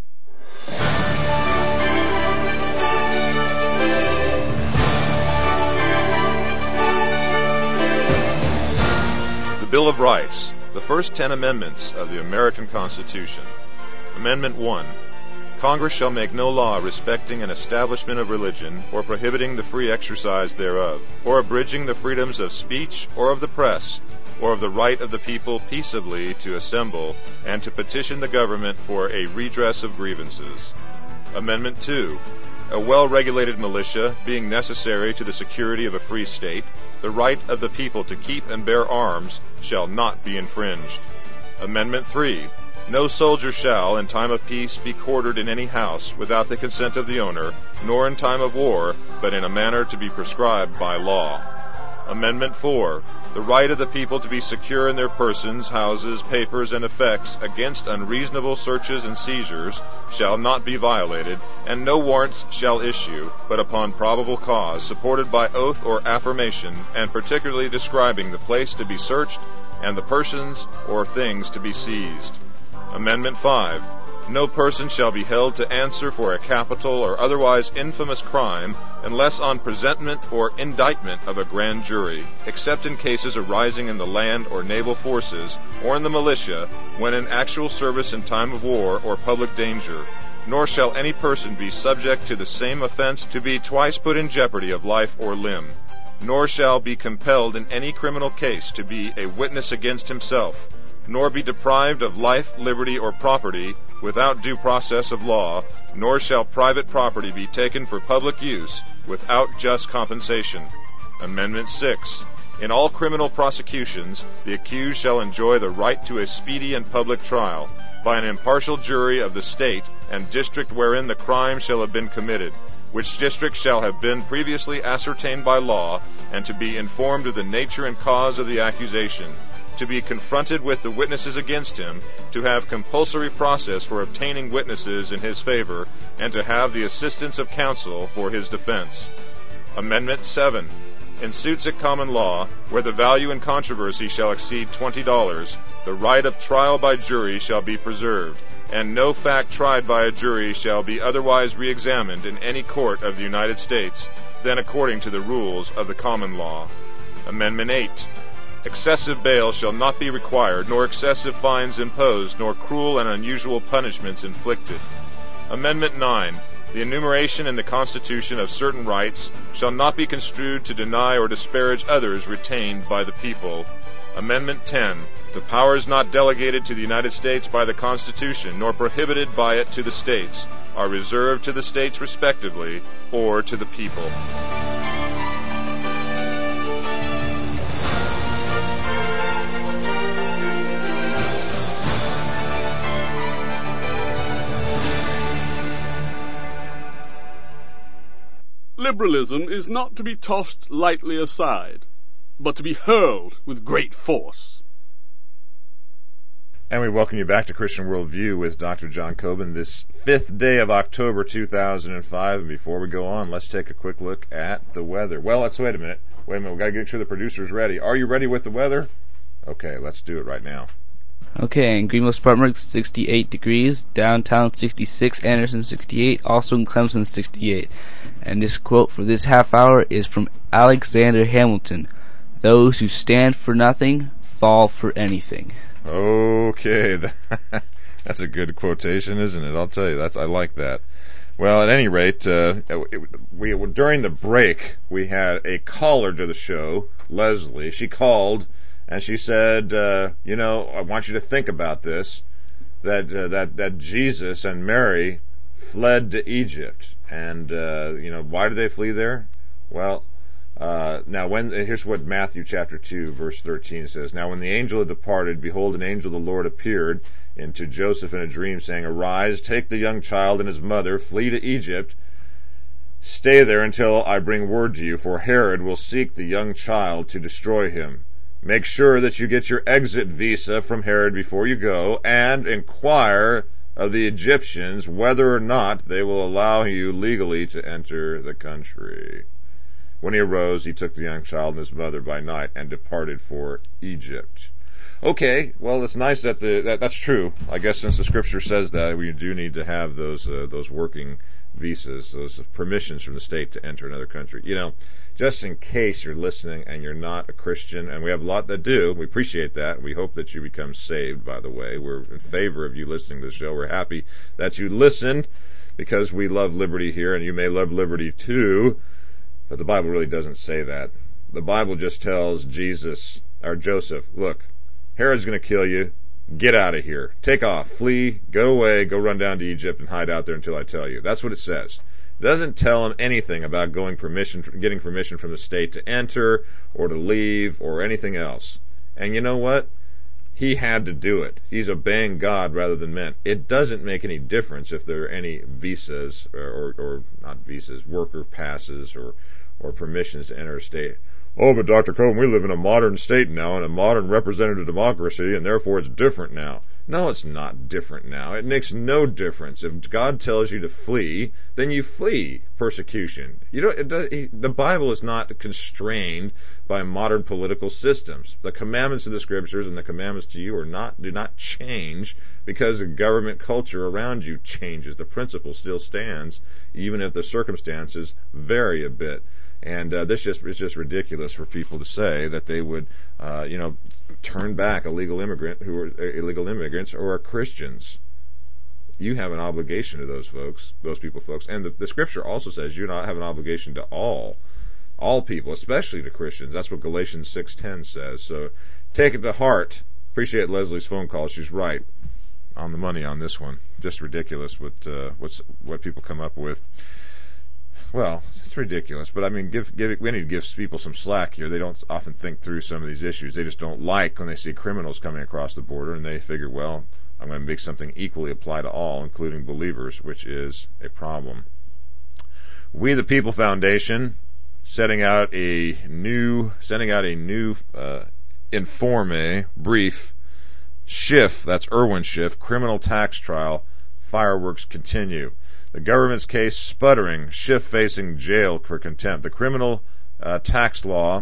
The Bill of Rights, the first ten amendments of the American Constitution. Amendment one. Congress shall make no law respecting an establishment of religion, or prohibiting the free exercise thereof, or abridging the freedoms of speech or of the press, or of the right of the people peaceably to assemble and to petition the government for a redress of grievances. Amendment two. A well-regulated militia being necessary to the security of a free state, the right of the people to keep and bear arms shall not be infringed. Amendment three. No soldier shall, in time of peace, be quartered in any house without the consent of the owner, nor in time of war, but in a manner to be prescribed by law. Amendment four. The right of the people to be secure in their persons, houses, papers, and effects against unreasonable searches and seizures shall not be violated, and no warrants shall issue, but upon probable cause, supported by oath or affirmation, and particularly describing the place to be searched and the persons or things to be seized. Amendment five. No person shall be held to answer for a capital or otherwise infamous crime unless on presentment or indictment of a grand jury, except in cases arising in the land or naval forces or in the militia, when in actual service in time of war or public danger. Nor shall any person be subject to the same offense to be twice put in jeopardy of life or limb. Nor shall be compelled in any criminal case to be a witness against himself, nor be deprived of life, liberty, or property without due process of law, nor shall private property be taken for public use without just compensation. Amendment six. In all criminal prosecutions, the accused shall enjoy the right to a speedy and public trial by an impartial jury of the state and district wherein the crime shall have been committed, which district shall have been previously ascertained by law, and to be informed of the nature and cause of the accusation, to be confronted with the witnesses against him, to have compulsory process for obtaining witnesses in his favor, and to have the assistance of counsel for his defense. Amendment seven. In suits at common law, where the value in controversy shall exceed twenty dollars, the right of trial by jury shall be preserved, and no fact tried by a jury shall be otherwise re-examined in any court of the United States than according to the rules of the common law. Amendment eight. Excessive bail shall not be required, nor excessive fines imposed, nor cruel and unusual punishments inflicted. Amendment nine. The enumeration in the Constitution of certain rights shall not be construed to deny or disparage others retained by the people. Amendment ten. The powers not delegated to the United States by the Constitution, nor prohibited by it to the states, are reserved to the states respectively, or to the people. Liberalism is not to be tossed lightly aside, but to be hurled with great force. And we welcome you back to Christian Worldview with Doctor John Coben this fifth day of October two thousand five. And before we go on, let's take a quick look at the weather. Well, let's wait a minute. Wait a minute. We've got to get sure the producer's ready. Are you ready with the weather? Okay, let's do it right now. Okay, in Greenville, Spartanburg, sixty-eight degrees. Downtown, sixty-six. Anderson, sixty-eight. Also in Clemson, sixty-eight. And this quote for this half hour is from Alexander Hamilton. Those who stand for nothing fall for anything. Okay, that's a good quotation, isn't it? I'll tell you, that's I like that. Well, at any rate, uh, it, we during the break we had a caller to the show, Leslie. She called and she said, uh, "You know, I want you to think about this: that uh, that that Jesus and Mary fled to Egypt, and uh, you know, why did they flee there? Well." Uh, now, when here's what Matthew chapter two, verse thirteen says. Now, when the angel had departed, behold, an angel of the Lord appeared unto Joseph in a dream, saying, Arise, take the young child and his mother, flee to Egypt, stay there until I bring word to you, for Herod will seek the young child to destroy him. Make sure that you get your exit visa from Herod before you go, and inquire of the Egyptians whether or not they will allow you legally to enter the country. When he arose, he took the young child and his mother by night and departed for Egypt. Okay, well, it's nice that the that, that's true. I guess since the scripture says that, we do need to have those uh, those working visas, those permissions from the state to enter another country. You know, just in case you're listening and you're not a Christian, and we have a lot that do, we appreciate that. We hope that you become saved, by the way. We're in favor of you listening to the show. We're happy that you listened because we love liberty here, and you may love liberty too. But the Bible really doesn't say that. The Bible just tells Jesus, or Joseph, look, Herod's going to kill you. Get out of here. Take off. Flee. Go away. Go run down to Egypt and hide out there until I tell you. That's what it says. It doesn't tell him anything about going permission, getting permission from the state to enter or to leave or anything else. And you know what? He had to do it. He's obeying God rather than men. It doesn't make any difference if there are any visas, or, or, or not visas, worker passes, or, or permissions to enter a state. Oh, but Doctor Cohen, we live in a modern state now, and a modern representative democracy, and therefore it's different now. No, it's not different now. It makes no difference. If God tells you to flee, then you flee persecution. You don't, it does, the Bible is not constrained by modern political systems. The commandments of the Scriptures and the commandments to you are not do not change because the government culture around you changes. The principle still stands, even if the circumstances vary a bit. And uh, this just is just ridiculous for people to say that they would, uh, you know, turn back illegal immigrant who are uh, illegal immigrants or are Christians. You have an obligation to those folks, those people, folks. And the, the Scripture also says you not have an obligation to all, all people, especially to Christians. That's what Galatians six ten says. So take it to heart. Appreciate Leslie's phone call. She's right on the money on this one. Just ridiculous what uh, what's what people come up with. Well, it's ridiculous, but I mean, give, give, we need to give people some slack here. They don't often think through some of these issues. They just don't like when they see criminals coming across the border, and they figure, well, I'm going to make something equally apply to all, including believers, which is a problem. We the People Foundation, setting out a new, sending out a new uh, Informe brief. Schiff, that's Irwin Schiff, criminal tax trial, fireworks continue. The government's case sputtering, Schiff facing jail for contempt. The criminal uh, tax law,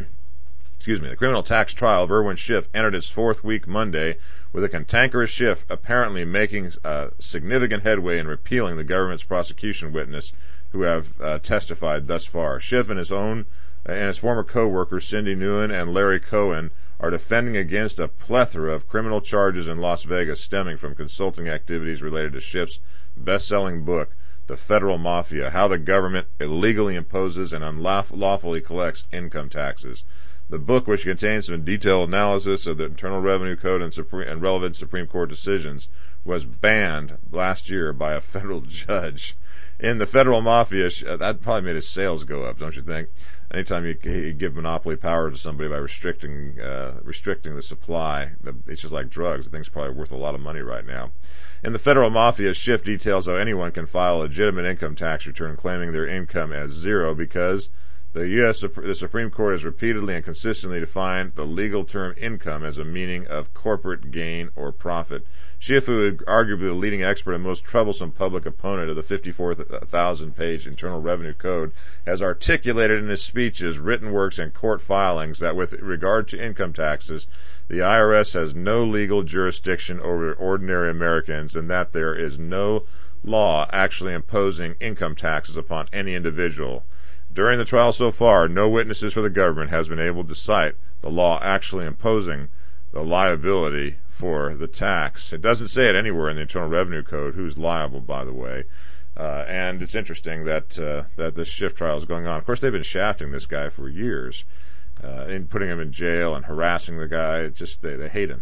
excuse me, the criminal tax trial of Irwin Schiff entered its fourth week Monday, with a cantankerous Schiff apparently making uh, significant headway in repealing the government's prosecution witness who have uh, testified thus far. Schiff and his own uh, and his former co-workers Cindy Nguyen and Larry Cohen are defending against a plethora of criminal charges in Las Vegas stemming from consulting activities related to Schiff's best-selling book, The Federal Mafia, How the Government Illegally Imposes and Unlawfully Collects Income Taxes. The book, which contains some detailed analysis of the Internal Revenue Code and, Supreme, and relevant Supreme Court decisions, was banned last year by a federal judge. In The Federal Mafia, that probably made his sales go up, don't you think? Anytime you, you give monopoly power to somebody by restricting uh, restricting the supply, it's just like drugs. The thing's probably worth a lot of money right now. In The Federal Mafia, Schiff details how anyone can file a legitimate income tax return claiming their income as zero because the U S the Supreme Court has repeatedly and consistently defined the legal term income as a meaning of corporate gain or profit. Schiff, who is arguably the leading expert and most troublesome public opponent of the fifty-four thousand page Internal Revenue Code, has articulated in his speeches, written works, and court filings that with regard to income taxes, the I R S has no legal jurisdiction over ordinary Americans and that there is no law actually imposing income taxes upon any individual. During the trial so far, no witnesses for the government has been able to cite the law actually imposing the liability for the tax. It doesn't say it anywhere in the Internal Revenue Code who's liable, by the way. Uh, and it's interesting that uh, that this Schiff trial is going on. Of course, they've been shafting this guy for years, uh, and putting him in jail and harassing the guy. It just they, they hate him.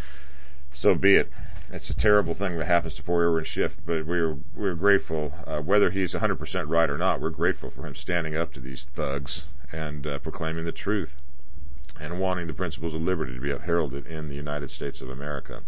So be it. It's a terrible thing that happens to poor Irwin Schiff, but we're we're grateful, uh, whether he's one hundred percent right or not. We're grateful for him standing up to these thugs and uh, proclaiming the truth and wanting the principles of liberty to be heralded in the United States of America.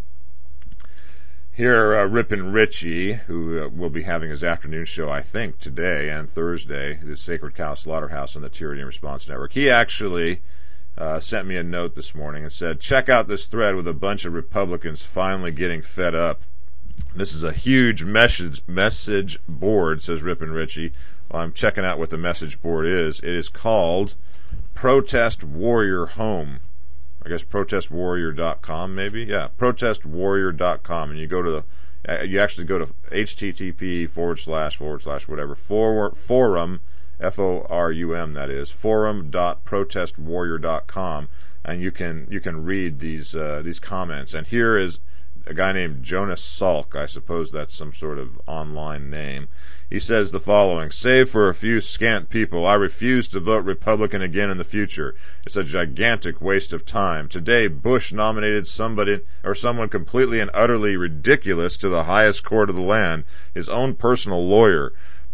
Here, uh, Ripon Ritchie, who uh, will be having his afternoon show, I think, today and Thursday, the Sacred Cow Slaughterhouse on the Tyranny and Response Network. He actually uh, sent me a note this morning and said, check out this thread with a bunch of Republicans finally getting fed up. This is a huge message message board, says Ripon Ritchie. Well, I'm checking out what the message board is. It is called Protest Warrior Home. I guess protest warrior dot com, maybe? Yeah, protest warrior dot com. And you go to the, uh, you actually go to http forward slash forward slash whatever, forward, forum, F O R U M, that is, forum dot protest warrior dot com, and you can, you can read these, uh, these comments. And here is a guy named Jonas Salk. I suppose that's some sort of online name. He says the following: save for a few scant people, I refuse to vote Republican again in the future. It's a gigantic waste of time. Today, Bush nominated somebody or someone completely and utterly ridiculous to the highest court of the land, his own personal lawyer.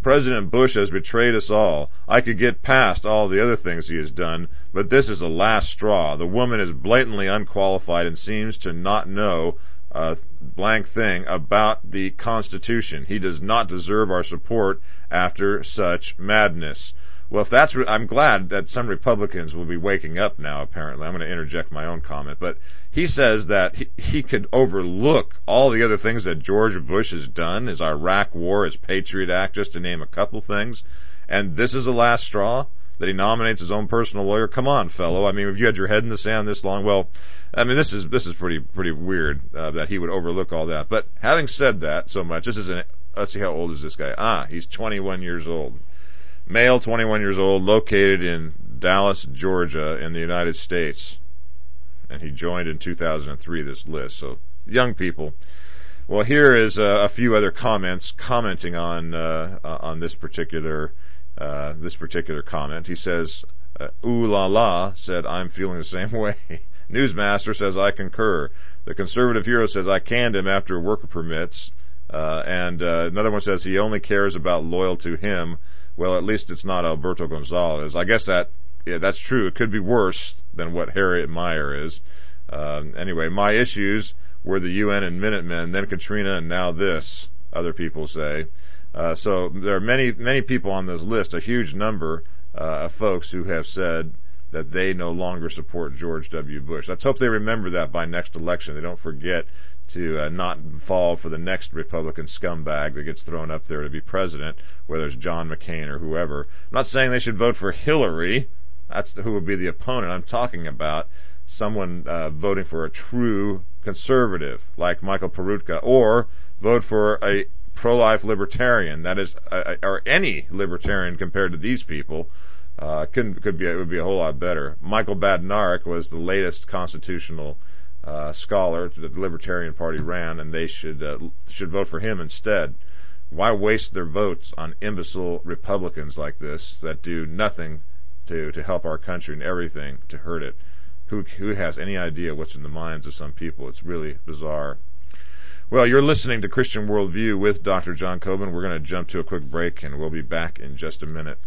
President Bush has betrayed us all. I could get past all the other things he has done, but this is the last straw. The woman is blatantly unqualified and seems to not know a blank thing about the Constitution. He does not deserve our support after such madness. Well, if that's, re- I'm glad that some Republicans will be waking up now, apparently. I'm going to interject my own comment, but he says that he, he could overlook all the other things that George Bush has done, his Iraq War, his Patriot Act, just to name a couple things, and this is the last straw, that he nominates his own personal lawyer. Come on, fellow. I mean, if you had your head in the sand this long, well, I mean, this is this is pretty pretty weird uh, that he would overlook all that. But having said that so much, this is an, let's see, how old is this guy? Ah, he's twenty-one years old. Male, twenty-one years old, located in Dallas, Georgia, in the United States. And he joined in two thousand three this list. So, young people. Well, here is uh, a few other comments commenting on uh, uh, on this particular uh, this particular comment. He says, uh, "Ooh la la," said, "I'm feeling the same way." Newsmaster says, "I concur." The conservative hero says, "I canned him after worker permits." Uh, and uh, another one says, "He only cares about loyal to him." Well, at least it's not Alberto Gonzalez. I guess that yeah, that's true. It could be worse than what Harriet Mier is. Um, anyway, my issues were the U N and Minutemen, then Katrina, and now this, other people say. Uh, so there are many, many people on this list, a huge number uh, of folks who have said that they no longer support George W. Bush. Let's hope they remember that by next election. They don't forget to uh, not fall for the next Republican scumbag that gets thrown up there to be president, whether it's John McCain or whoever. I'm not saying they should vote for Hillary. That's who would be the opponent. I'm talking about someone uh, voting for a true conservative like Michael Peroutka, or vote for a pro-life libertarian. That is, uh, or any libertarian compared to these people. Uh, could could be it would be a whole lot better. Michael Badnarik was the latest constitutional uh, scholar that the Libertarian Party ran, and they should uh, should vote for him instead. Why waste their votes on imbecile Republicans like this that do nothing to to help our country and everything to hurt it? Who who has any idea what's in the minds of some people? It's really bizarre. Well, you're listening to Christian Worldview with Doctor John Coben. We're going to jump to a quick break, and we'll be back in just a minute.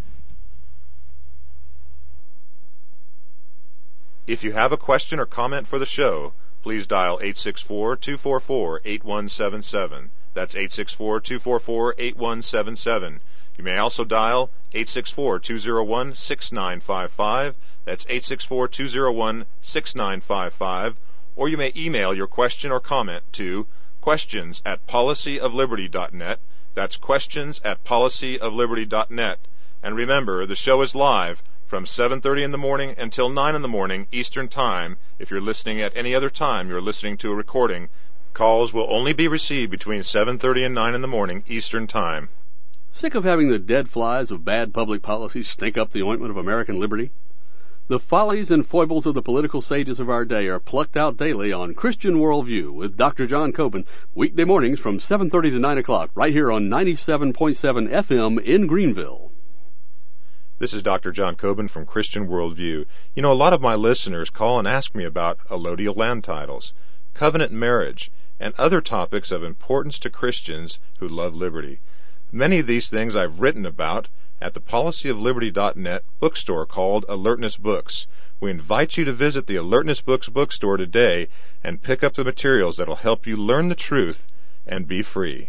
If you have a question or comment for the show, please dial eight six four, two four four, eight one seven seven. That's eight six four, two four four, eight one seven seven. You may also dial eight six four, two zero one, six nine five five. That's eight six four, two zero one, six nine five five. Or you may email your question or comment to questions at policy of liberty dot net. That's questions at policy of liberty dot net. And remember, the show is live from seven thirty in the morning until nine in the morning Eastern Time. If you're listening at any other time, you're listening to a recording. Calls will only be received between seven thirty and nine in the morning Eastern Time. Sick of having the dead flies of bad public policy stink up the ointment of American liberty? The follies and foibles of the political sages of our day are plucked out daily on Christian Worldview with Doctor John Coben, weekday mornings from seven thirty to nine o'clock, right here on ninety-seven point seven F M in Greenville. This is Doctor John Coben from Christian Worldview. You know, a lot of my listeners call and ask me about allodial land titles, covenant marriage, and other topics of importance to Christians who love liberty. Many of these things I've written about at the policy of liberty dot net bookstore called Alertness Books. We invite you to visit the Alertness Books bookstore today and pick up the materials that will help you learn the truth and be free.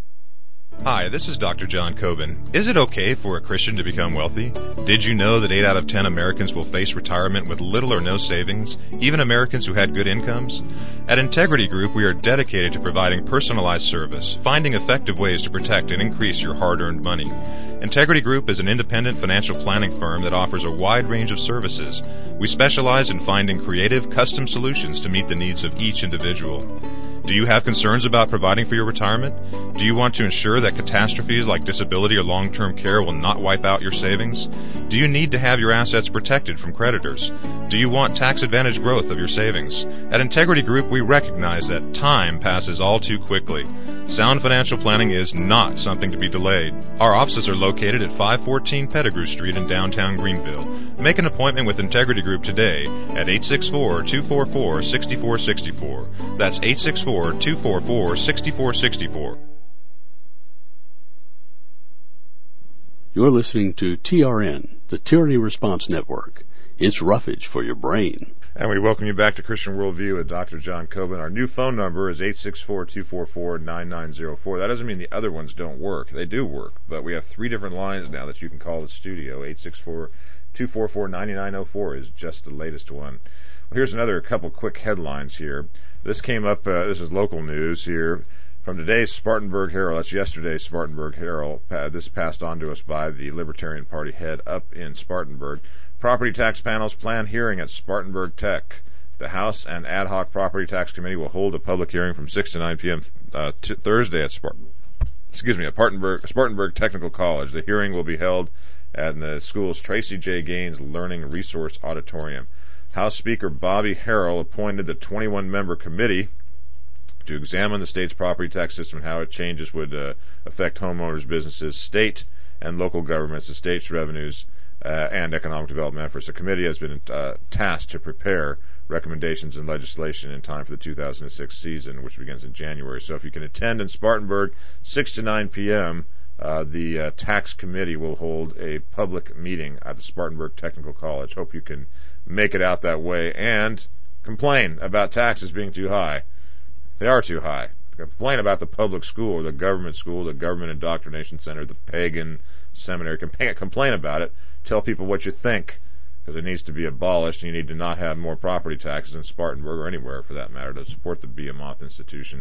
Hi, this is Doctor John Coben. Is it okay for a Christian to become wealthy? Did you know that eight out of ten Americans will face retirement with little or no savings, even Americans who had good incomes? At Integrity Group, we are dedicated to providing personalized service, finding effective ways to protect and increase your hard-earned money. Integrity Group is an independent financial planning firm that offers a wide range of services. We specialize in finding creative, custom solutions to meet the needs of each individual. Do you have concerns about providing for your retirement? Do you want to ensure that catastrophes like disability or long-term care will not wipe out your savings? Do you need to have your assets protected from creditors? Do you want tax-advantaged growth of your savings? At Integrity Group, we recognize that time passes all too quickly. Sound financial planning is not something to be delayed. Our offices are located at five fourteen Pettigrew Street in downtown Greenville. Make an appointment with Integrity Group today at eight six four, two four four, six four six four. That's eight six four, two four four, six four six four. You're listening to T R N, the Tyranny Response Network. It's roughage for your brain. And we welcome you back to Christian Worldview with Doctor John Coben. Our new phone number is eight six four, two four four, nine nine zero four. That doesn't mean the other ones don't work. They do work, but we have three different lines now that you can call the studio. eight six four, two four four, nine nine zero four is just the latest one. Well, here's another couple quick headlines here. This came up, uh, this is local news here. From today's Spartanburg Herald, that's yesterday's Spartanburg Herald, uh, this passed on to us by the Libertarian Party head up in Spartanburg. Property tax panels plan hearing at Spartanburg Tech. The House and Ad Hoc Property Tax Committee will hold a public hearing from six to nine p.m. Uh, t- Thursday at Spart- excuse me, at Spartanburg, Spartanburg Technical College. The hearing will be held at the school's Tracy J. Gaines Learning Resource Auditorium. House Speaker Bobby Harrell appointed the twenty-one member committee to examine the state's property tax system and how it changes would uh, affect homeowners, businesses, state and local governments, the state's revenues, uh, and economic development efforts. The committee has been uh, tasked to prepare recommendations and legislation in time for the two thousand six season, which begins in January. So if you can attend in Spartanburg, six to nine p.m., uh, the uh, tax committee will hold a public meeting at the Spartanburg Technical College. Hope you can make it out that way and complain about taxes being too high. They are too high. Complain about the public school or the government school, the government indoctrination center, the pagan seminary. Complain about it. Tell people what you think, because it needs to be abolished, and you need to not have more property taxes in Spartanburg or anywhere for that matter to support the Behemoth Institution.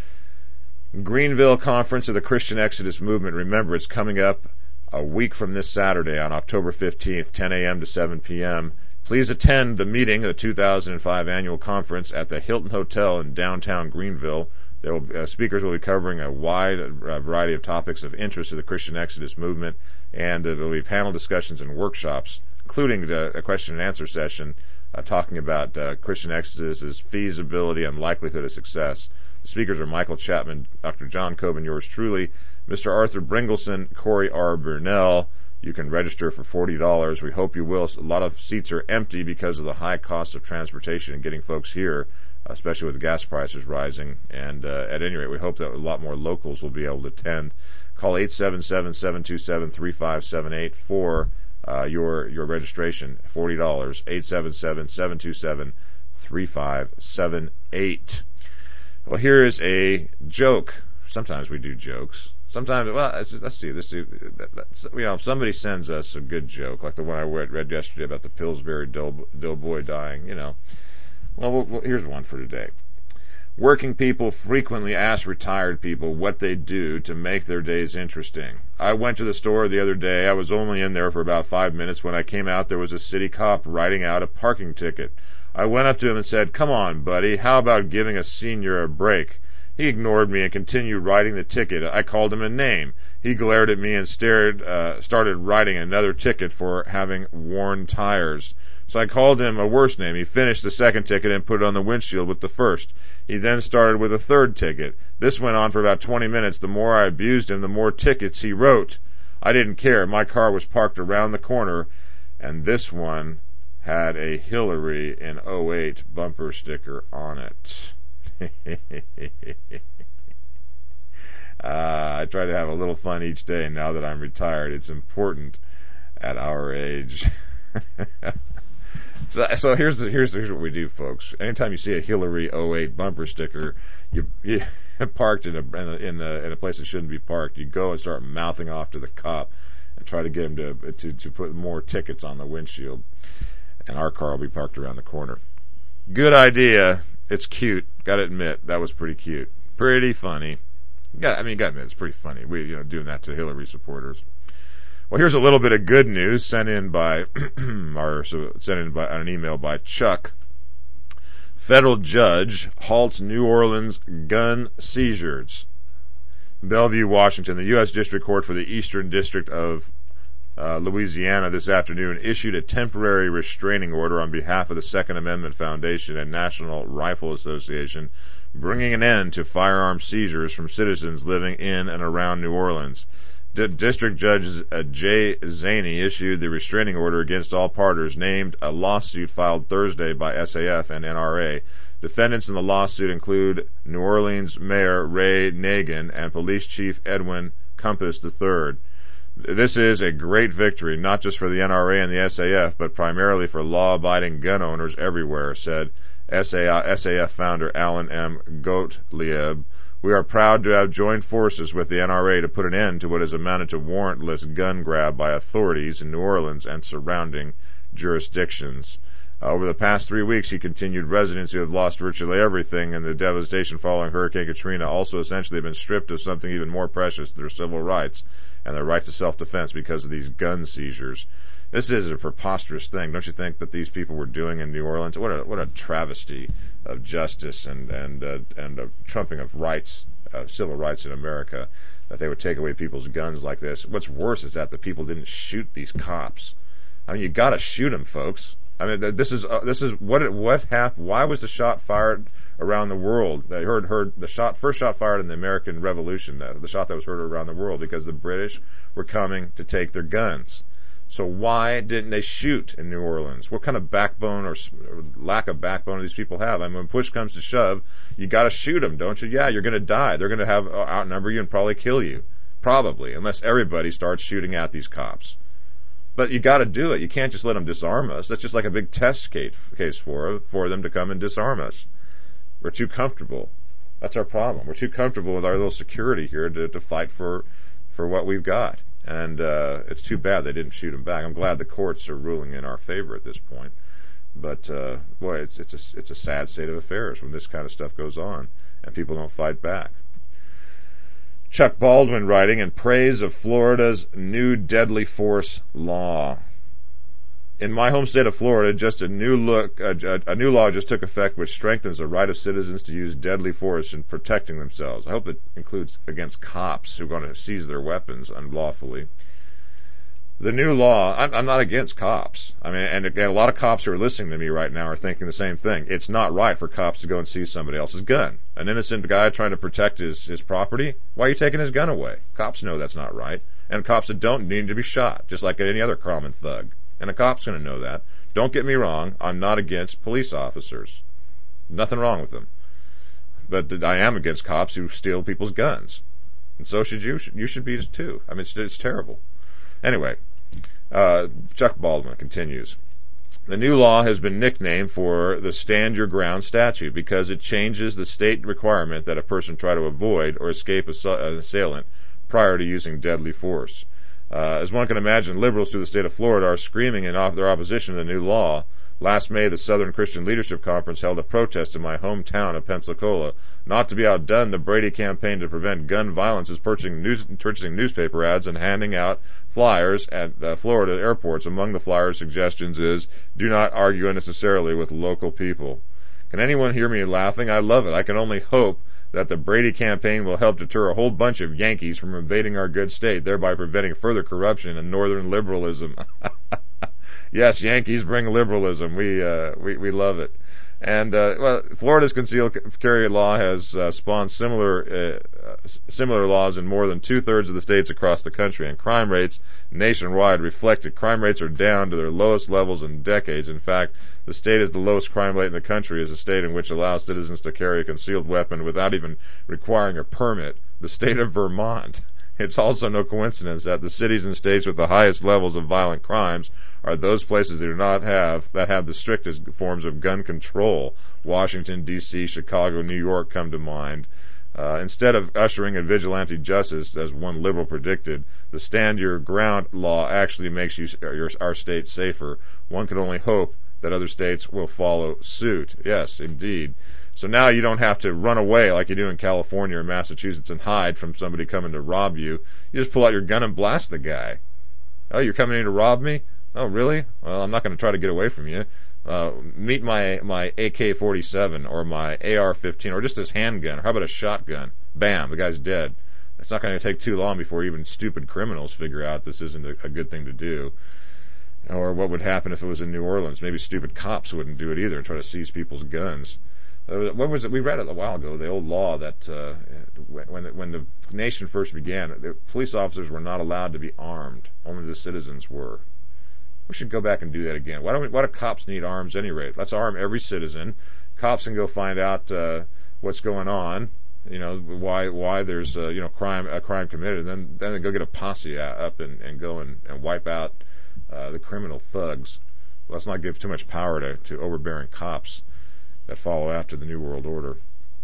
Greenville Conference of the Christian Exodus Movement. Remember, it's coming up a week from this Saturday on October fifteenth, ten a.m. to seven p.m. Please attend the meeting of the two thousand five annual conference at the Hilton Hotel in downtown Greenville. There will, uh, speakers will be covering a wide uh, variety of topics of interest to the Christian Exodus movement, and uh, there will be panel discussions and workshops, including the, a question and answer session uh, talking about uh, Christian Exodus's feasibility and likelihood of success. The speakers are Michael Chapman, Doctor John Coben, yours truly, Mister Arthur Bringleson, Corey R. Burnell. You can register for forty dollars. We hope you will. A lot of seats are empty because of the high cost of transportation and getting folks here, especially with gas prices rising. And uh, at any rate, we hope that a lot more locals will be able to attend. Call eight seven seven, seven two seven, three five seven eight for uh, your your registration. forty dollars. eight seven seven, seven two seven, three five seven eight. Well, here is a joke. Sometimes we do jokes. Sometimes, well, let's, let's see. This, you know, if somebody sends us a good joke, like the one I read, read yesterday about the Pillsbury Dill, Dill boy dying, you know. Well, well, here's one for today. Working people frequently ask retired people what they do to make their days interesting. I went to the store the other day. I was only in there for about five minutes. When I came out, there was a city cop writing out a parking ticket. I went up to him and said, "Come on, buddy, how about giving a senior a break?" He ignored me and continued writing the ticket. I called him a name. He glared at me and stared, uh, started writing another ticket for having worn tires. So I called him a worse name. He finished the second ticket and put it on the windshield with the first. He then started with a third ticket. This went on for about twenty minutes. The more I abused him, the more tickets he wrote. I didn't care. My car was parked around the corner, and this one had a Hillary in oh eight bumper sticker on it. uh, I try to have a little fun each day now that I'm retired. It's important at our age. so, so here's the, here's here's what we do, folks. Anytime you see a Hillary oh eight bumper sticker, you, you parked in a in a, in a in a place that shouldn't be parked, you go and start mouthing off to the cop and try to get him to to to put more tickets on the windshield, and our car will be parked around the corner. Good idea. It's cute. Got to admit, that was pretty cute. Pretty funny. Got, I mean, got to admit, it's pretty funny. We, you know, doing that to Hillary supporters. Well, here's a little bit of good news sent in by, or so sent in by on an email by Chuck. Federal judge halts New Orleans gun seizures. Bellevue, Washington. The U S District Court for the Eastern District of Uh, Louisiana this afternoon issued a temporary restraining order on behalf of the Second Amendment Foundation and National Rifle Association, bringing an end to firearm seizures from citizens living in and around New Orleans. D- District Judge uh, Jay Zaney issued the restraining order against all parties named a lawsuit filed Thursday by S A F and N R A. Defendants in the lawsuit include New Orleans Mayor Ray Nagin and Police Chief Edwin Compass the third. This is a great victory, not just for the N R A and the S A F, but primarily for law-abiding gun owners everywhere, said S A F founder Alan M. Gottlieb. We are proud to have joined forces with the N R A to put an end to what has amounted to warrantless gun grab by authorities in New Orleans and surrounding jurisdictions. Uh, over the past three weeks, he continued, residents who have lost virtually everything in the devastation following Hurricane Katrina also essentially have been stripped of something even more precious, their civil rights and their right to self-defense because of these gun seizures. This is a preposterous thing. Don't you think that these people were doing in New Orleans? What a what a travesty of justice and and uh, and a trumping of rights, uh, civil rights in America, that they would take away people's guns like this. What's worse is that the people didn't shoot these cops. I mean, you got to shoot them, folks. I mean, this is uh, this is what it, what happened. Why was the shot fired around the world? I heard heard the shot first shot fired in the American Revolution. Uh, the shot that was heard around the world because the British were coming to take their guns. So why didn't they shoot in New Orleans? What kind of backbone or, or lack of backbone do these people have? I mean, when push comes to shove, you got to shoot them, don't you? Yeah, you're going to die. They're going to have uh, outnumber you and probably kill you, probably, unless everybody starts shooting at these cops. But you got to do it. You can't just let them disarm us. That's just like a big test case case for for them to come and disarm us. We're too comfortable. That's our problem. We're too comfortable with our little security here to, to fight for for what we've got. And uh, it's too bad they didn't shoot them back. I'm glad the courts are ruling in our favor at this point. But uh, boy, it's it's a it's a sad state of affairs when this kind of stuff goes on and people don't fight back. Chuck Baldwin writing in praise of Florida's new deadly force law. In my home state of Florida, just a new look, a, a new law just took effect which strengthens the right of citizens to use deadly force in protecting themselves. I hope it includes against cops who are going to seize their weapons unlawfully. The new law, I'm, I'm not against cops. I mean, and again, a lot of cops who are listening to me right now are thinking the same thing. It's not right for cops to go and seize somebody else's gun. An innocent guy trying to protect his, his property, why are you taking his gun away? Cops know that's not right. And cops that don't need to be shot, just like any other common thug. And a cop's going to know that. Don't get me wrong, I'm not against police officers. Nothing wrong with them. But I am against cops who steal people's guns. And so should you. You should be too. I mean, it's, it's terrible. Anyway, uh, Chuck Baldwin continues. The new law has been nicknamed for the Stand Your Ground statute because it changes the state requirement that a person try to avoid or escape an assailant prior to using deadly force. Uh, as one can imagine, liberals through the state of Florida are screaming in op- their opposition to the new law. Last May, the Southern Christian Leadership Conference held a protest in my hometown of Pensacola. Not to be outdone, the Brady campaign to prevent gun violence is purchasing, news, purchasing newspaper ads and handing out flyers at uh, Florida airports. Among the flyers' suggestions is, do not argue unnecessarily with local people. Can anyone hear me laughing? I love it. I can only hope that the Brady campaign will help deter a whole bunch of Yankees from invading our good state, thereby preventing further corruption and northern liberalism. Yes, Yankees bring liberalism. We uh, we we love it. And uh, well, Florida's concealed carry law has uh, spawned similar uh, similar laws in more than two thirds of the states across the country, and crime rates nationwide reflected. Crime rates are down to their lowest levels in decades. In fact, the state is the lowest crime rate in the country is a state in which allows citizens to carry a concealed weapon without even requiring a permit. The state of Vermont. It's also no coincidence that the cities and states with the highest levels of violent crimes are those places that do not have that have the strictest forms of gun control. Washington, D C, Chicago, New York come to mind. Uh, instead of ushering in vigilante justice, as one liberal predicted, the Stand Your Ground law actually makes you, your, our state safer. One can only hope that other states will follow suit. Yes, indeed. So now you don't have to run away like you do in California or Massachusetts and hide from somebody coming to rob you. You just pull out your gun and blast the guy. Oh, you're coming in to rob me? Oh, really? Well, I'm not going to try to get away from you. Uh, meet my my A K forty-seven or my A R fifteen or just this handgun. Or how about a shotgun? Bam, the guy's dead. It's not going to take too long before even stupid criminals figure out this isn't a, a good thing to do. Or what would happen if it was in New Orleans? Maybe stupid cops wouldn't do it either and try to seize people's guns. Uh, what was it? We read it a while ago, the old law that uh, when, when the nation first began, the police officers were not allowed to be armed. Only the citizens were. We should go back and do that again. Why don't we, why do cops need arms at any rate? Let's arm every citizen. Cops can go find out uh, what's going on you know, why why there's uh, you know crime a crime committed, and then then they go get a posse up and, and go and, and wipe out uh, the criminal thugs. Let's not give too much power to, to overbearing cops that follow after the New World Order.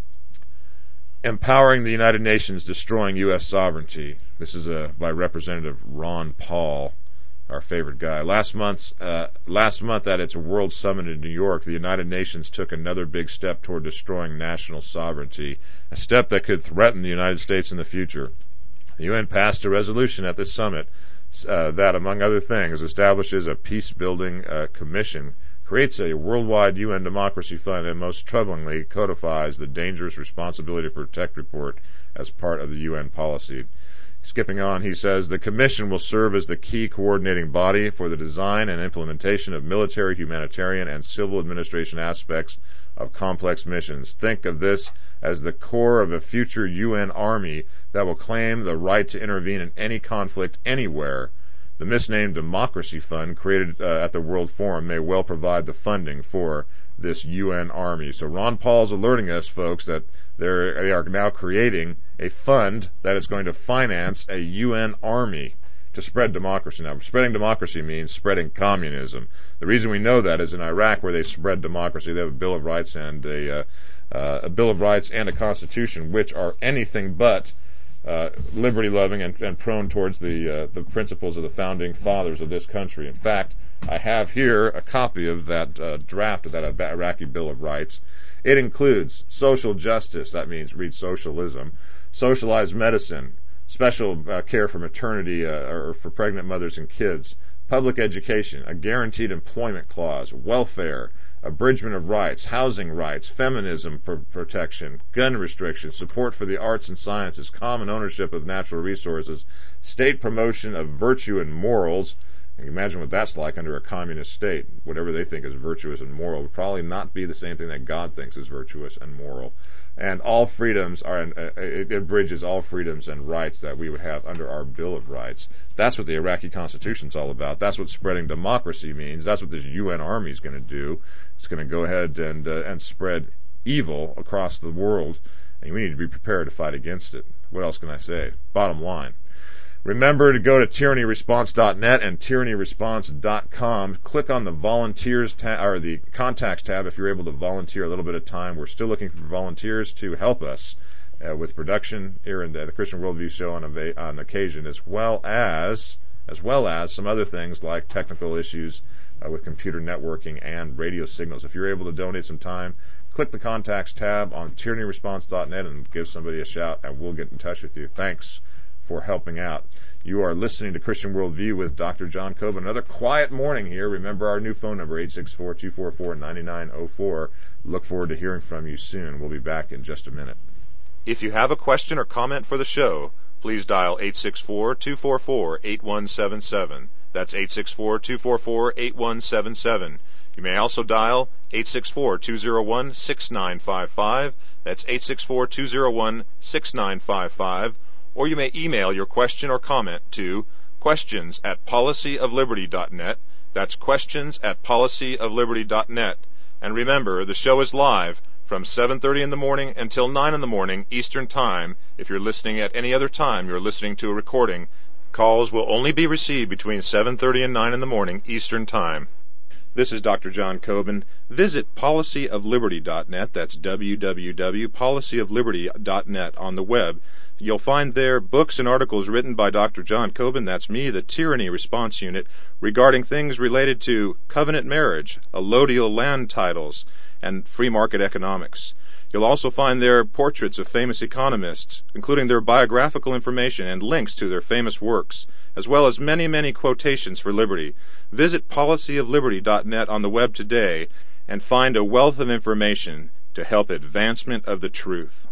Empowering the United Nations, destroying U S sovereignty. This is a, by Representative Ron Paul, our favorite guy. Last month, uh, last month at its World Summit in New York, the United Nations took another big step toward destroying national sovereignty, a step that could threaten the United States in the future. The U N passed a resolution at this summit uh, that, among other things, establishes a peace-building uh, commission, creates a worldwide U N democracy fund, and most troublingly codifies the Dangerous Responsibility to Protect report as part of the U N policy. Skipping on, he says, the Commission will serve as the key coordinating body for the design and implementation of military, humanitarian, and civil administration aspects of complex missions. Think of this as the core of a future U N army that will claim the right to intervene in any conflict anywhere. The misnamed Democracy Fund, created uh, at the World Forum, may well provide the funding for this U N army. So Ron Paul's alerting us, folks, that they're, they are now creating a fund that is going to finance a U N army to spread democracy. Now, spreading democracy means spreading communism. The reason we know that is in Iraq, where they spread democracy, they have a Bill of Rights and a, uh, uh, a Bill of Rights and a Constitution, which are anything but Uh, liberty-loving and, and prone towards the uh, the principles of the founding fathers of this country. In fact, I have here a copy of that uh, draft of that Iraqi Bill of Rights. It includes social justice, that means read socialism, socialized medicine, special uh, care for maternity uh, or for pregnant mothers and kids, public education, a guaranteed employment clause, welfare, abridgment of rights, housing rights, feminism pr- protection, gun restrictions, support for the arts and sciences, common ownership of natural resources, state promotion of virtue and morals. And you imagine what that's like under a communist state. Whatever they think is virtuous and moral would probably not be the same thing that God thinks is virtuous and moral. And all freedoms are, uh, it abridges all freedoms and rights that we would have under our Bill of Rights. That's what the Iraqi Constitution is all about. That's what spreading democracy means. That's what this U N army is going to do. It's going to go ahead and uh, and spread evil across the world, and we need to be prepared to fight against it. What else can I say? Bottom line, remember to go to tyranny response dot net and tyranny response dot com. Click on the volunteers tab or the contacts tab if you're able to volunteer a little bit of time. We're still looking for volunteers to help us uh, with production here in the, the Christian Worldview Show on, a, on occasion, as well as as well as some other things like technical issues uh, with computer networking and radio signals. If you're able to donate some time, click the contacts tab on tyranny response dot net and give somebody a shout, and we'll get in touch with you. Thanks for helping out. You are listening to Christian Worldview with Doctor John Coben. Another quiet morning here. Remember our new phone number, eight six four, two four four, nine nine zero four. Look forward to hearing from you soon. We'll be back in just a minute. If you have a question or comment for the show, please dial eight six four, two four four, eight one seven seven. That's eight six four, two four four, eight one seven seven. You may also dial eight six four, two zero one, six nine five five. That's eight six four, two zero one, six nine five five. Or you may email your question or comment to questions at policy of liberty dot net. That's questions at policy of liberty dot net. And remember, the show is live from seven thirty in the morning until nine in the morning Eastern Time. If you're listening at any other time, you're listening to a recording. Calls will only be received between seven thirty and nine in the morning Eastern Time. This is Doctor John Coben. Visit policy of liberty dot net. That's w w w dot policy of liberty dot net on the web. You'll find there books and articles written by Doctor John Coben, that's me, the Tyranny Response Unit, regarding things related to covenant marriage, allodial land titles, and free market economics. You'll also find there portraits of famous economists, including their biographical information and links to their famous works, as well as many, many quotations for liberty. Visit policy of liberty dot net on the web today and find a wealth of information to help advancement of the truth.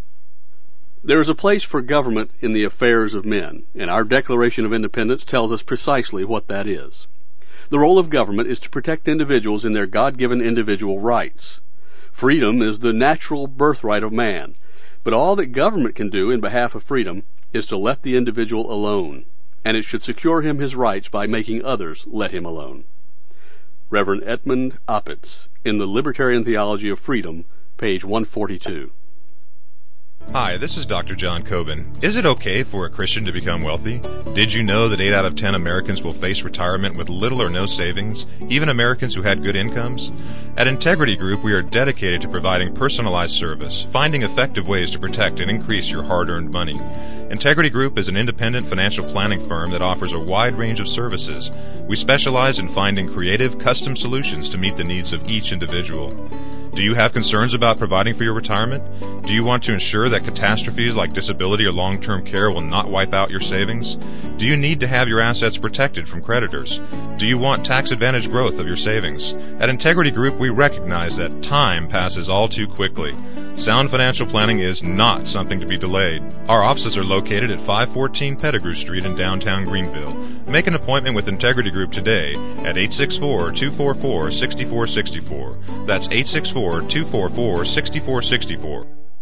There is a place for government in the affairs of men, and our Declaration of Independence tells us precisely what that is. The role of government is to protect individuals in their God-given individual rights. Freedom is the natural birthright of man, but all that government can do in behalf of freedom is to let the individual alone, and it should secure him his rights by making others let him alone. Reverend Edmund Opitz, in the Libertarian Theology of Freedom, page one forty-two. Hi, this is Doctor John Coben. Is it okay for a Christian to become wealthy? Did you know that eight out of ten Americans will face retirement with little or no savings, even Americans who had good incomes? At Integrity Group, we are dedicated to providing personalized service, finding effective ways to protect and increase your hard-earned money. Integrity Group is an independent financial planning firm that offers a wide range of services. We specialize in finding creative, custom solutions to meet the needs of each individual. Do you have concerns about providing for your retirement? Do you want to ensure that catastrophes like disability or long-term care will not wipe out your savings? Do you need to have your assets protected from creditors? Do you want tax-advantaged growth of your savings? At Integrity Group, we recognize that time passes all too quickly. Sound financial planning is not something to be delayed. Our offices are located at five fourteen Pettigrew Street in downtown Greenville. Make an appointment with Integrity Group today at eight six four, two four four, six four six four. That's eight six four, two four four, six four six four.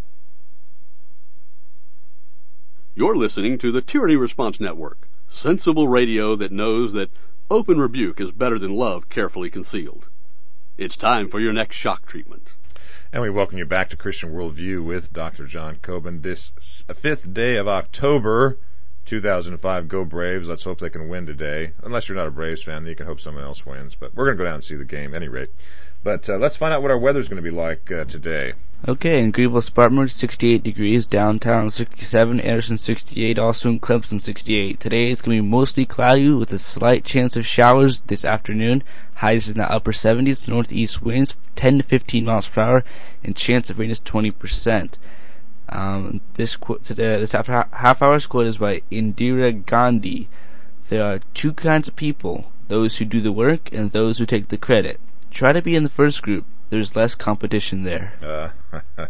You're listening to the Tyranny Response Network, sensible radio that knows that open rebuke is better than love carefully concealed. It's time for your next shock treatment. And we welcome you back to Christian Worldview with Doctor John Coben. This fifth day of October, two thousand five. Go Braves. Let's hope they can win today. Unless you're not a Braves fan, then you can hope someone else wins. But we're going to go down and see the game at any rate. But uh, let's find out what our weather's going to be like uh, today. Okay, in Greenville, Spartanburg, sixty-eight degrees. Downtown, sixty-seven. Anderson, sixty-eight. Also in Clemson, sixty-eight. Today it's going to be mostly cloudy with a slight chance of showers this afternoon. Highs in the upper seventies. Northeast winds ten to fifteen miles per hour. And chance of rain is twenty percent. Um, this quote today, this after half hour's quote is by Indira Gandhi. There are two kinds of people: those who do the work and those who take the credit. Try to be in the first group. There's less competition there. Uh,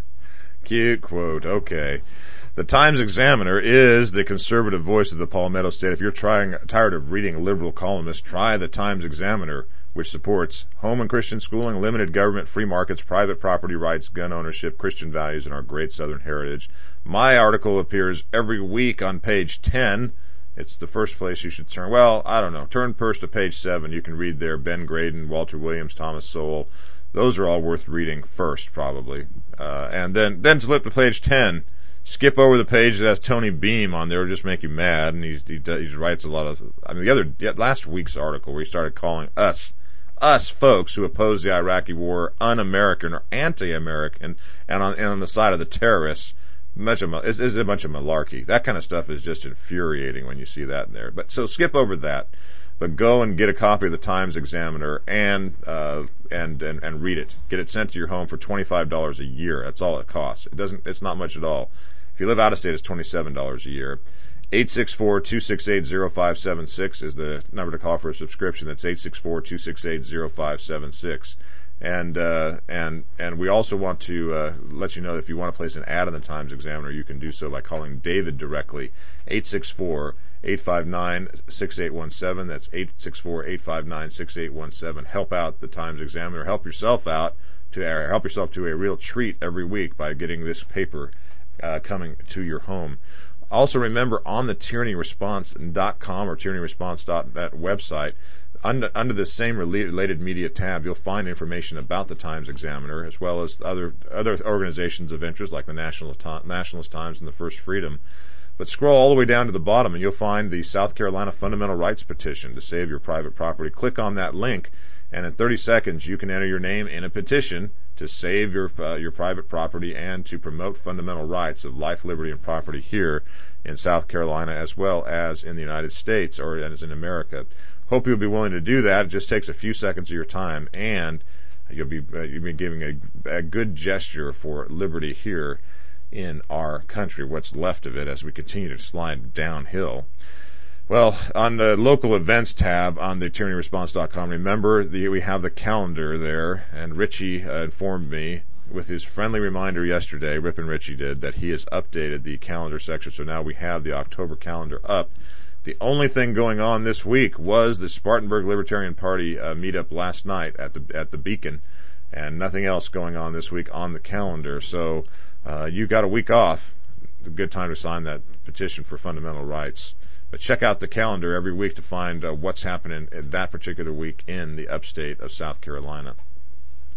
cute quote. Okay. The Times Examiner is the conservative voice of the Palmetto State. If you're trying tired of reading liberal columnists, try the Times Examiner, which supports home and Christian schooling, limited government, free markets, private property rights, gun ownership, Christian values, and our great Southern heritage. My article appears every week on page ten. It's the first place you should turn. Well, I don't know. Turn first to page seven. You can read there Ben Graydon, Walter Williams, Thomas Sowell. Those are all worth reading first, probably. Uh, and then, then flip to page ten. Skip over the page that has Tony Beam on there. It'll just make you mad. And he's, he, does, he writes a lot of... I mean, the other... Yeah, last week's article where he started calling us, us folks who oppose the Iraqi war un-American or anti-American and on, and on the side of the terrorists, much of, it's, it's a bunch of malarkey. That kind of stuff is just infuriating when you see that in there. But so skip over that. But go and get a copy of the Times Examiner and uh, and, and and read it. Get it sent to your home for twenty-five dollars a year. That's all it costs. It doesn't. It's not much at all. If you live out of state, it's twenty-seven dollars a year. eight six four, two six eight, zero five seven six is the number to call for a subscription. That's eight six four, two six eight, zero five seven six. And uh, and and we also want to uh, let you know that if you want to place an ad in the Times Examiner, you can do so by calling David directly. eight six four, eight five nine, six eight one seven. That's eight six four, eight five nine, six eight one seven. Help out the Times Examiner. Help yourself out to or help yourself to a real treat every week by getting this paper uh, coming to your home. Also remember, on the tyranny response dot com or tyranny response dot net website, under, under the same related media tab, you'll find information about the Times Examiner, as well as other other organizations of interest like the National Nationalist Times and the First Freedom. But scroll all the way down to the bottom, and you'll find the South Carolina Fundamental Rights Petition to save your private property. Click on that link, and in thirty seconds, you can enter your name in a petition to save your uh, your private property and to promote fundamental rights of life, liberty, and property here in South Carolina, as well as in the United States or as in America. Hope you'll be willing to do that. It just takes a few seconds of your time, and you'll be uh, you'll be giving a, a good gesture for liberty here in our country, what's left of it, as we continue to slide downhill. Well, on the local events tab on the tyranny response dot com, remember the, we have the calendar there, and Richie uh, informed me with his friendly reminder yesterday, Rip and Richie did, that he has updated the calendar section, so now we have the October calendar up. The only thing going on this week was the Spartanburg Libertarian Party uh, meetup last night at the at the Beacon, and nothing else going on this week on the calendar. So uh, you got a week off. A good time to sign that petition for fundamental rights. But check out the calendar every week to find uh, what's happening that particular week in the upstate of South Carolina.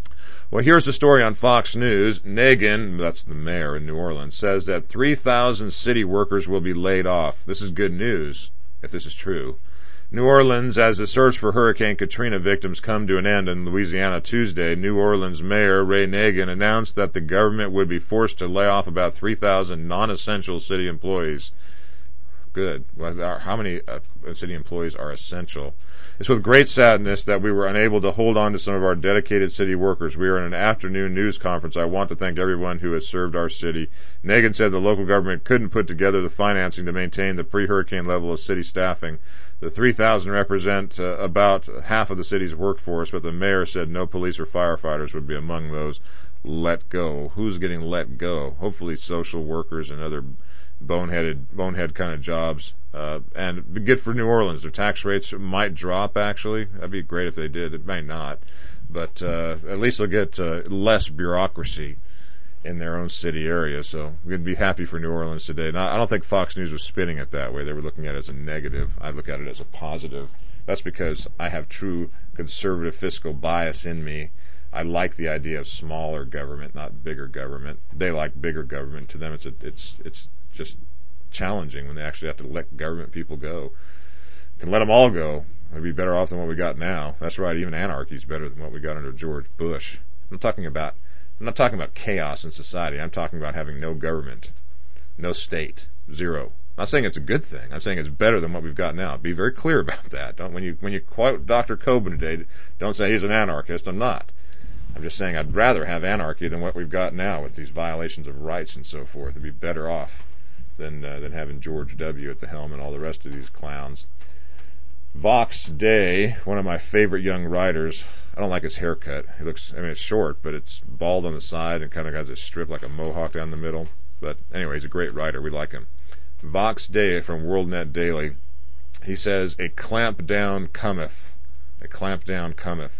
Well, here's the story on Fox News. Nagin, that's the mayor in New Orleans, says that three thousand city workers will be laid off. This is good news, if this is true. New Orleans, as the search for Hurricane Katrina victims come to an end in Louisiana Tuesday, New Orleans Mayor Ray Nagin announced that the government would be forced to lay off about three thousand non-essential city employees. Good. Well, how many uh, city employees are essential? It's with great sadness that we were unable to hold on to some of our dedicated city workers. We are in an afternoon news conference. I want to thank everyone who has served our city. Nagin said the local government couldn't put together the financing to maintain the pre-hurricane level of city staffing. The three thousand represent uh, about half of the city's workforce, but the mayor said no police or firefighters would be among those let go. Who's getting let go? Hopefully social workers and other boneheaded, bonehead kind of jobs. Uh, and it'd be good for New Orleans. Their tax rates might drop, actually. That'd be great if they did. It might not. But uh, at least they'll get uh, less bureaucracy in their own city area. So we'd be happy for New Orleans today. Now, I don't think Fox News was spinning it that way. They were looking at it as a negative. I look at it as a positive. That's because I have true conservative fiscal bias in me. I like the idea of smaller government, not bigger government. They like bigger government. To them, it's a, it's it's just challenging when they actually have to let government people go. Can let them all go. It'd be better off than what we got now. That's right. Even anarchy is better than what we got under George Bush. I'm talking about. I'm not talking about chaos in society. I'm talking about having no government, no state, zero. I'm not saying it's a good thing. I'm saying it's better than what we've got now. Be very clear about that. Don't when you when you quote Doctor Coben today, don't say he's an anarchist. I'm not. I'm just saying I'd rather have anarchy than what we've got now with these violations of rights and so forth. It'd be better off than uh, than having George W. at the helm and all the rest of these clowns. Vox Day, one of my favorite young writers. I don't like his haircut. He looks, I mean, it's short, but it's bald on the side and kind of has a strip like a mohawk down the middle. But anyway, he's a great writer. We like him. Vox Day from WorldNet Daily. He says, a clamp down cometh. A clamp down cometh.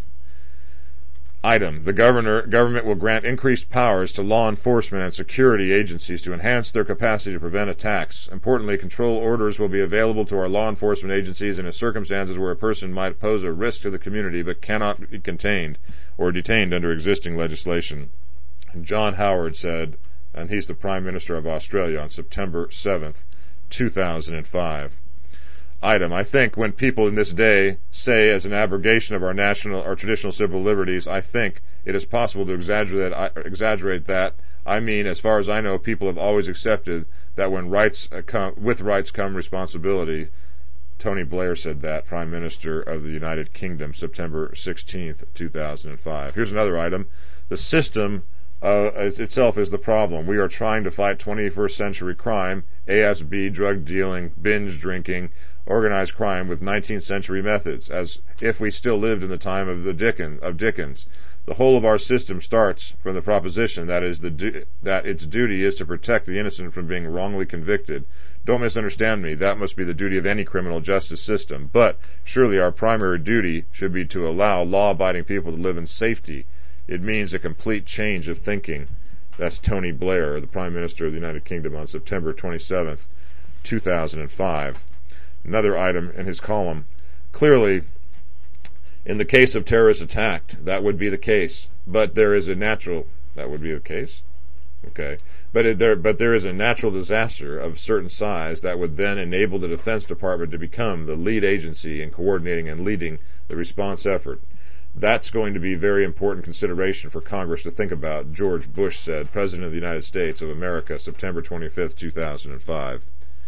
Item, the governor, government will grant increased powers to law enforcement and security agencies to enhance their capacity to prevent attacks. Importantly, control orders will be available to our law enforcement agencies in circumstances where a person might pose a risk to the community but cannot be contained or detained under existing legislation. John Howard said, and he's the Prime Minister of Australia, on September seventh, two thousand five. Item, I think when people in this day say as an abrogation of our national or traditional civil liberties, I think it is possible to exaggerate, exaggerate that. I mean, as far as I know, people have always accepted that when rights uh, come, with rights come responsibility. Tony Blair said that, Prime Minister of the United Kingdom, September sixteenth, two thousand five. Here's another item. The system uh, itself is the problem. We are trying to fight twenty-first century crime, A S B, drug dealing, binge drinking, organized crime with nineteenth century methods, as if we still lived in the time of the Dickens. Of Dickens. The whole of our system starts from the proposition that is the du- that its duty is to protect the innocent from being wrongly convicted. Don't misunderstand me. That must be the duty of any criminal justice system. But surely our primary duty should be to allow law-abiding people to live in safety. It means a complete change of thinking. That's Tony Blair, the Prime Minister of the United Kingdom, on September twenty-seventh, two thousand five. Another item in his column. Clearly, in the case of terrorist attack, that would be the case. But there is a natural, that would be the case? Okay. But it, there, but there is a natural disaster of certain size that would then enable the Defense Department to become the lead agency in coordinating and leading the response effort. That's going to be a very important consideration for Congress to think about, George Bush said, President of the United States of America, September twenty-fifth, two thousand five.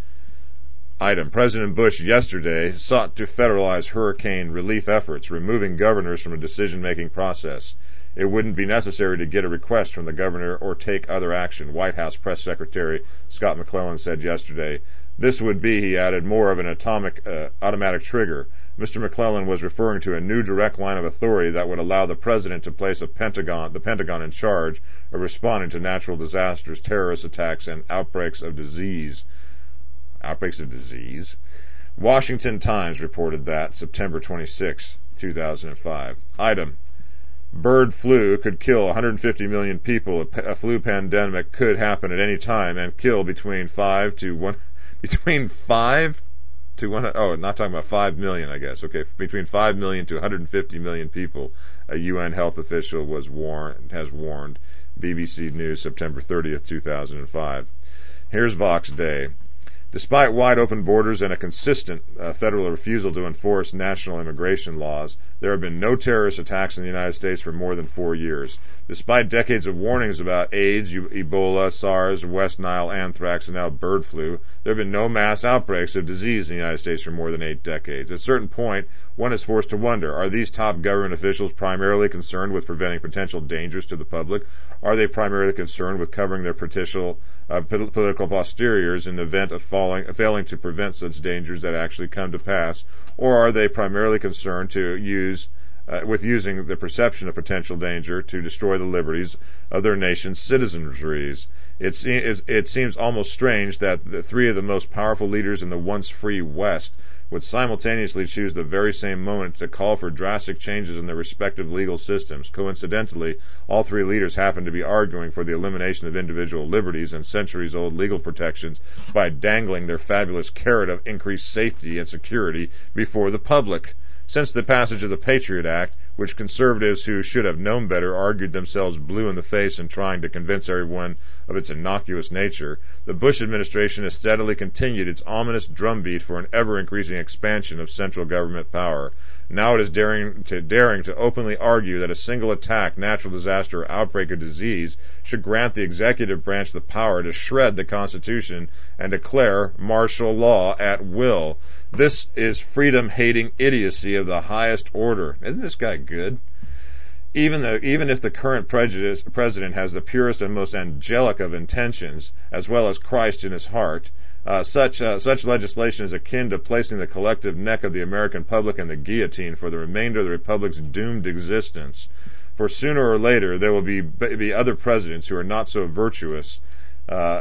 Item, President Bush yesterday sought to federalize hurricane relief efforts, removing governors from a decision-making process. It wouldn't be necessary to get a request from the governor or take other action, White House Press Secretary Scott McClellan said yesterday. This would be, he added, more of an atomic, uh, automatic trigger. Mister McClellan was referring to a new direct line of authority that would allow the president to place a Pentagon, the Pentagon in charge of responding to natural disasters, terrorist attacks, and outbreaks of disease. Outbreaks of disease. Washington Times reported that September twenty-sixth, two thousand five. Item, bird flu could kill one hundred fifty million people. A, a flu pandemic could happen at any time and kill between five to one, between five to one. Oh, not talking about five million, I guess. Okay, between five million to one hundred fifty million people, a U N health official was warned has warned. B B C News, September thirtieth, two thousand five. Here's Vox Day. Despite wide-open borders and a consistent uh, federal refusal to enforce national immigration laws, there have been no terrorist attacks in the United States for more than four years. Despite decades of warnings about AIDS, Ebola, SARS, West Nile anthrax, and now bird flu, there have been no mass outbreaks of disease in the United States for more than eight decades. At a certain point, one is forced to wonder, are these top government officials primarily concerned with preventing potential dangers to the public? Are they primarily concerned with covering their potential uh, political posteriors in the event of falling, failing to prevent such dangers that actually come to pass? Or are they primarily concerned to use Uh, with using the perception of potential danger to destroy the liberties of their nation's citizenries? It, se- it seems almost strange that the three of the most powerful leaders in the once free West would simultaneously choose the very same moment to call for drastic changes in their respective legal systems. Coincidentally, all three leaders happen to be arguing for the elimination of individual liberties and centuries-old legal protections by dangling their fabulous carrot of increased safety and security before the public. Since the passage of the Patriot Act, which conservatives who should have known better argued themselves blue in the face in trying to convince everyone of its innocuous nature, the Bush administration has steadily continued its ominous drumbeat for an ever-increasing expansion of central government power. Now it is daring to, daring to openly argue that a single attack, natural disaster, or outbreak of disease should grant the executive branch the power to shred the Constitution and declare martial law at will. This is freedom-hating idiocy of the highest order. Isn't this guy good? Even though, even if the current prejudice, president has the purest and most angelic of intentions, as well as Christ in his heart, uh, such uh, such legislation is akin to placing the collective neck of the American public in the guillotine for the remainder of the republic's doomed existence. For sooner or later, there will be be other presidents who are not so virtuous. Uh,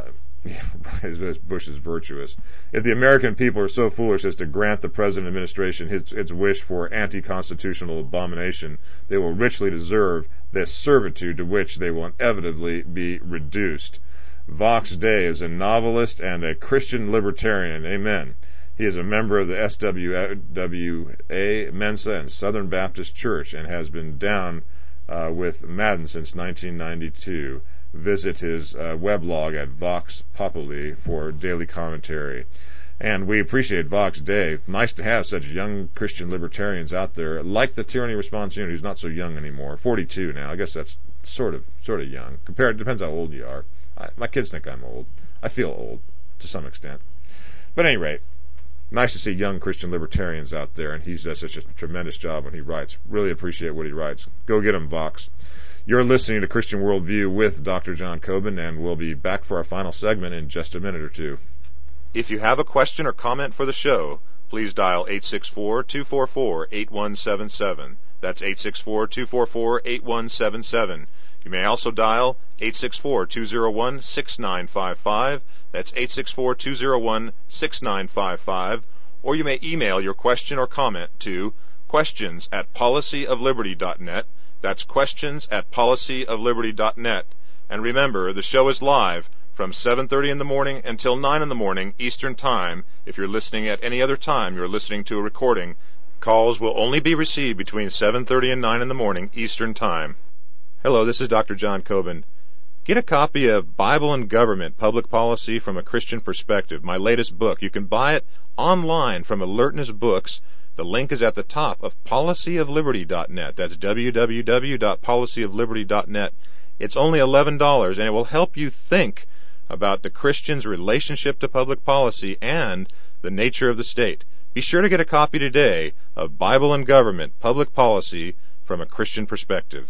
Bush is virtuous. If the American people are so foolish as to grant the present administration its, its wish for anti-constitutional abomination, they will richly deserve this servitude to which they will inevitably be reduced. Vox Day is a novelist and a Christian libertarian. Amen. He is a member of the S W W A Mensa and Southern Baptist Church and has been down uh, with Madden since nineteen ninety-two. Visit his uh, weblog at Vox Populi for daily commentary. And we appreciate Vox Day. Nice to have such young Christian libertarians out there, like the Tyranny Response Unit, who's not so young anymore. forty-two now. I guess that's sort of sort of young. Compared, depends how old you are. I, my kids think I'm old. I feel old to some extent. But at any rate, nice to see young Christian libertarians out there, and he does such a tremendous job when he writes. Really appreciate what he writes. Go get him, Vox. You're listening to Christian Worldview with Doctor John Coben, and we'll be back for our final segment in just a minute or two. If you have a question or comment for the show, please dial eight six four, two four four, eight one seven seven. That's eight six four, two four four, eight one seven seven. You may also dial eight six four, two zero one, six nine five five. That's eight six four, two zero one, six nine five five. Or you may email your question or comment to questions at policy of liberty dot net. That's questions at policy of liberty dot net. And remember, the show is live from seven thirty in the morning until nine in the morning Eastern Time. If you're listening at any other time, you're listening to a recording. Calls will only be received between seven thirty and nine in the morning Eastern Time. Hello, this is Doctor John Coben. Get a copy of Bible and Government, Public Policy from a Christian Perspective, my latest book. You can buy it online from Alertness Books. The link is at the top of policy of liberty dot net. That's w w w dot policy of liberty dot net. It's only eleven dollars, and it will help you think about the Christian's relationship to public policy and the nature of the state. Be sure to get a copy today of Bible and Government, Public Policy from a Christian Perspective.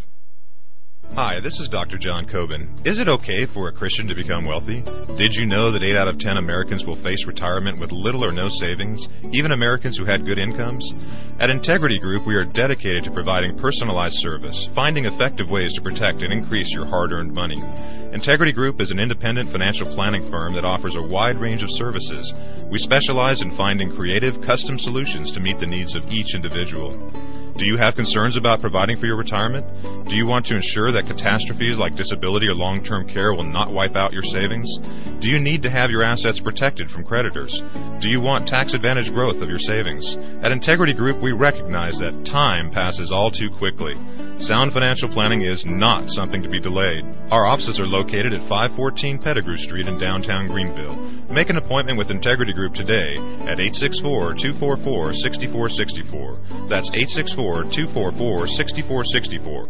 Hi, this is Doctor John Coben. Is it okay for a Christian to become wealthy? Did you know that eight out of ten Americans will face retirement with little or no savings, even Americans who had good incomes? At Integrity Group, we are dedicated to providing personalized service, finding effective ways to protect and increase your hard-earned money. Integrity Group is an independent financial planning firm that offers a wide range of services. We specialize in finding creative, custom solutions to meet the needs of each individual. Do you have concerns about providing for your retirement? Do you want to ensure that catastrophes like disability or long-term care will not wipe out your savings? Do you need to have your assets protected from creditors? Do you want tax-advantaged growth of your savings? At Integrity Group, we recognize that time passes all too quickly. Sound financial planning is not something to be delayed. Our offices are located at five fourteen Pettigrew Street in downtown Greenville. Make an appointment with Integrity Group today at eight six four, two four four, six four six four. That's eight six four, two four four, six four six four.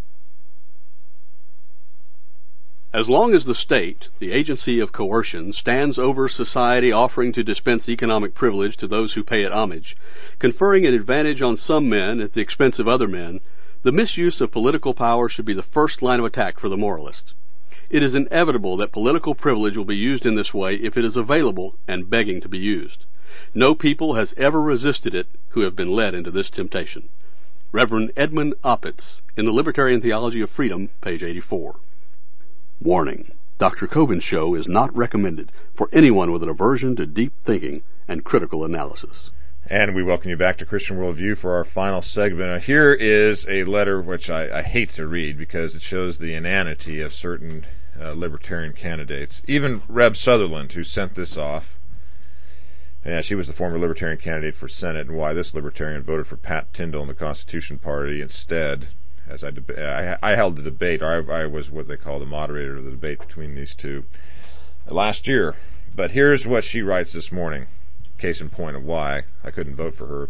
As long as the state, the agency of coercion, stands over society offering to dispense economic privilege to those who pay it homage, conferring an advantage on some men at the expense of other men, the misuse of political power should be the first line of attack for the moralists. It is inevitable that political privilege will be used in this way if it is available and begging to be used. No people has ever resisted it who have been led into this temptation. Reverend Edmund Opitz, in The Libertarian Theology of Freedom, page eighty-four. Warning: Doctor Coben's show is not recommended for anyone with an aversion to deep thinking and critical analysis. And we welcome you back to Christian Worldview for our final segment. Now, here is a letter which I, I hate to read because it shows the inanity of certain uh, libertarian candidates. Even Reb Sutherland, who sent this off, yeah, she was the former libertarian candidate for Senate, and why this libertarian voted for Pat Tyndall in the Constitution Party instead. As I, deb- I, I held the debate, or I, I was what they call the moderator of the debate between these two last year. But here's what she writes this morning. Case in point of why I couldn't vote for her.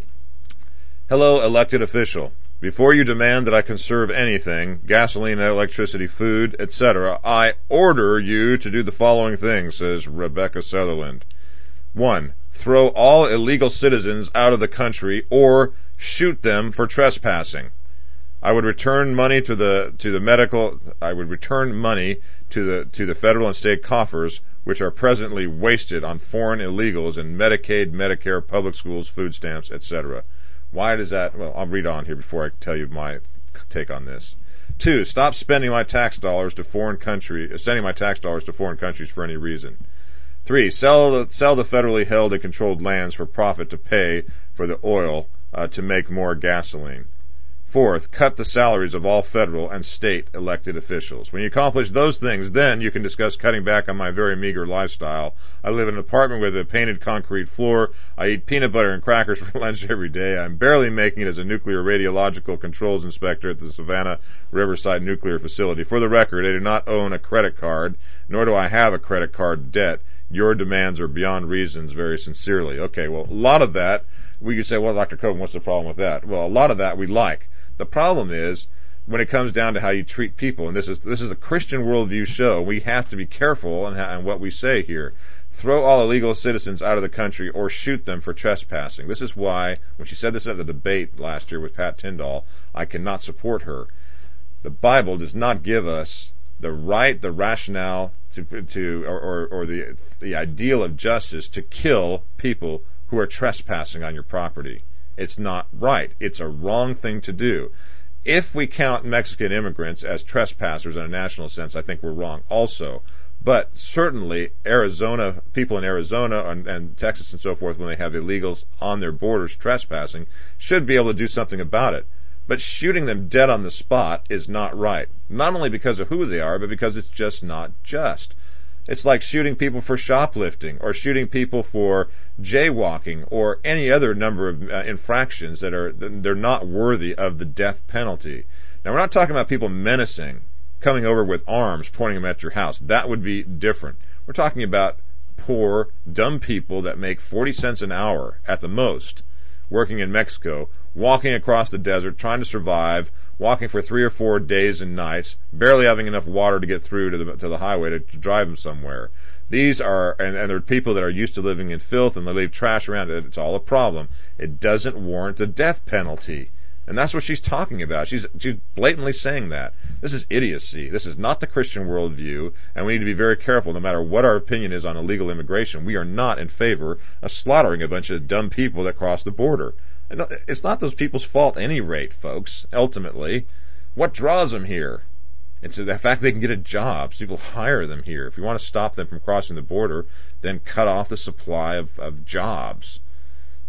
Hello, elected official. Before you demand that I conserve anything, gasoline, electricity, food, et cetera, I order you to do the following things, says Rebecca Sutherland. One, throw all illegal citizens out of the country or shoot them for trespassing. I would return money to the to the medical I would return money to the to the federal and state coffers, which are presently wasted on foreign illegals in Medicaid, Medicare, public schools, food stamps, et cetera. Why does that? Well, I'll read on here before I tell you my take on this. Two, stop spending my tax dollars to foreign country, sending my tax dollars to foreign countries for any reason. Three, sell the, sell the federally held and controlled lands for profit to pay for the oil uh, to make more gasoline. Fourth, cut the salaries of all federal and state elected officials. When you accomplish those things, then you can discuss cutting back on my very meager lifestyle. I live in an apartment with a painted concrete floor. I eat peanut butter and crackers for lunch every day. I'm barely making it as a nuclear radiological controls inspector at the Savannah Riverside Nuclear Facility. For the record, I do not own a credit card, nor do I have a credit card debt. Your demands are beyond reasons, very sincerely. Okay, well, a lot of that, we could say, well, Doctor Coben, what's the problem with that? Well, a lot of that we like. The problem is when it comes down to how you treat people, and this is this is a Christian worldview show. We have to be careful in, in what we say here. Throw all illegal citizens out of the country or shoot them for trespassing. This is why, when she said this at the debate last year with Pat Tyndall, I cannot support her. The Bible does not give us the right, the rationale, to, to or, or, or the the ideal of justice to kill people who are trespassing on your property. It's not right. It's a wrong thing to do. If we count Mexican immigrants as trespassers in a national sense, I think we're wrong also. But certainly Arizona, people in Arizona and, and Texas and so forth, when they have illegals on their borders trespassing, should be able to do something about it. But shooting them dead on the spot is not right. Not only because of who they are, but because it's just not just. It's like shooting people for shoplifting or shooting people for jaywalking or any other number of uh, infractions that are they're not worthy of the death penalty. Now, we're not talking about people menacing, coming over with arms, pointing them at your house. That would be different. We're talking about poor, dumb people that make forty cents an hour at the most, working in Mexico, walking across the desert, trying to survive, walking for three or four days and nights, barely having enough water to get through to the to the highway to, to drive them somewhere. These are, and, and they're people that are used to living in filth, and they leave trash around. It's all a problem. It doesn't warrant the death penalty. And that's what she's talking about. She's she's blatantly saying that. This is idiocy. This is not the Christian worldview, and we need to be very careful no matter what our opinion is on illegal immigration. We are not in favor of slaughtering a bunch of dumb people that cross the border. It's not those people's fault at any rate, folks, ultimately. What draws them here? It's the fact they can get a job. So people hire them here. If you want to stop them from crossing the border, then cut off the supply of, of jobs.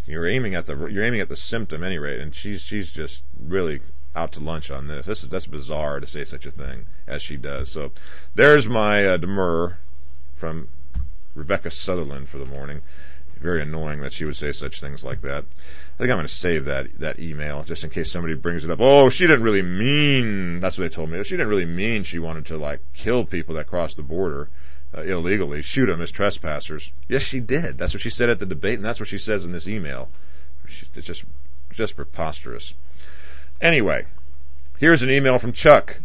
You're aiming at the you're aiming at the symptom, at any rate, and she's she's just really out to lunch on this. This is that's bizarre to say such a thing as she does. So there's my uh, demur from Rebecca Sutherland for the morning. Very annoying that she would say such things like that. I think I'm going to save that that email just in case somebody brings it up. Oh, she didn't really mean. That's what they told me. She didn't really mean she wanted to like kill people that crossed the border uh, illegally, shoot them as trespassers. Yes, she did. That's what she said at the debate, and that's what she says in this email. It's just just preposterous. Anyway, here's an email from Chuck,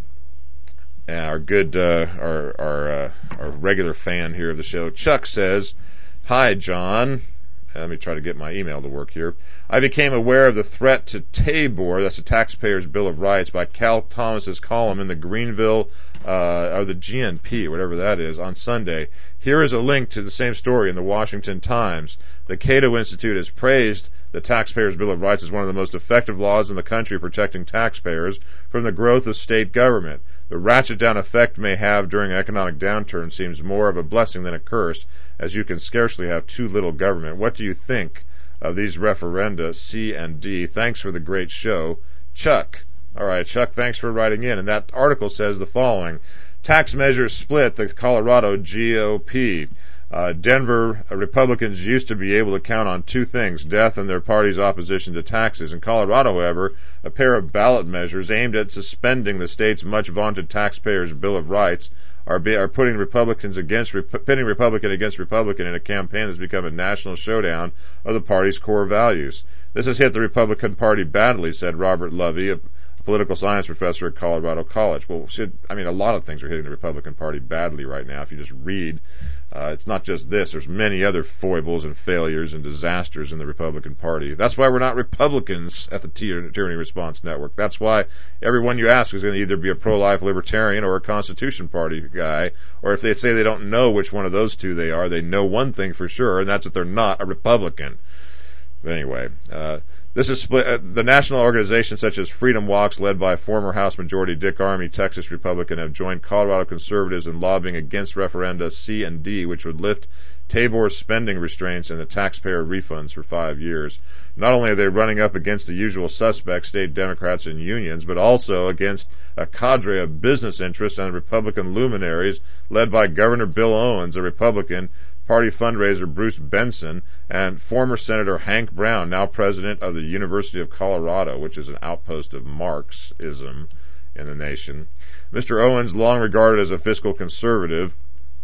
our good, uh, our our uh, our regular fan here of the show. Chuck says, "Hi, John. Let me try to get my email to work here. I became aware of the threat to Tabor, that's the Taxpayers' Bill of Rights, by Cal Thomas's column in the Greenville, uh, or the G N P, whatever that is, on Sunday. Here is a link to the same story in the Washington Times. The Cato Institute has praised the Taxpayers' Bill of Rights as one of the most effective laws in the country protecting taxpayers from the growth of state government. The ratchet-down effect may have during an economic downturn seems more of a blessing than a curse, as you can scarcely have too little government. What do you think of these referenda, C and D? Thanks for the great show, Chuck." All right, Chuck, thanks for writing in. And that article says the following. Tax measures split the Colorado G O P. Uh, Denver uh, Republicans used to be able to count on two things, death and their party's opposition to taxes. In Colorado, however, a pair of ballot measures aimed at suspending the state's much-vaunted Taxpayers' Bill of Rights are, be, are putting Republicans against, pitting Republican against Republican in a campaign that's become a national showdown of the party's core values. This has hit the Republican Party badly, said Robert Lovey, a political science professor at Colorado College. Well, should, I mean, a lot of things are hitting the Republican Party badly right now. If you just read, uh, it's not just this. There's many other foibles and failures and disasters in the Republican Party. That's why we're not Republicans at the Tyranny Response Network. That's why everyone you ask is going to either be a pro-life libertarian or a Constitution Party guy. Or if they say they don't know which one of those two they are, they know one thing for sure, and that's that they're not a Republican. But anyway, uh, This is split. Uh, the national organizations such as Freedom Walks, led by former House Majority Dick Armey, Texas Republican, have joined Colorado conservatives in lobbying against referenda C and D, which would lift Tabor's spending restraints and the taxpayer refunds for five years. Not only are they running up against the usual suspects, state Democrats and unions, but also against a cadre of business interests and Republican luminaries led by Governor Bill Owens, a Republican, party fundraiser Bruce Benson, and former Senator Hank Brown, now president of the University of Colorado, which is an outpost of Marxism in the nation. Mister Owens, long regarded as a fiscal conservative,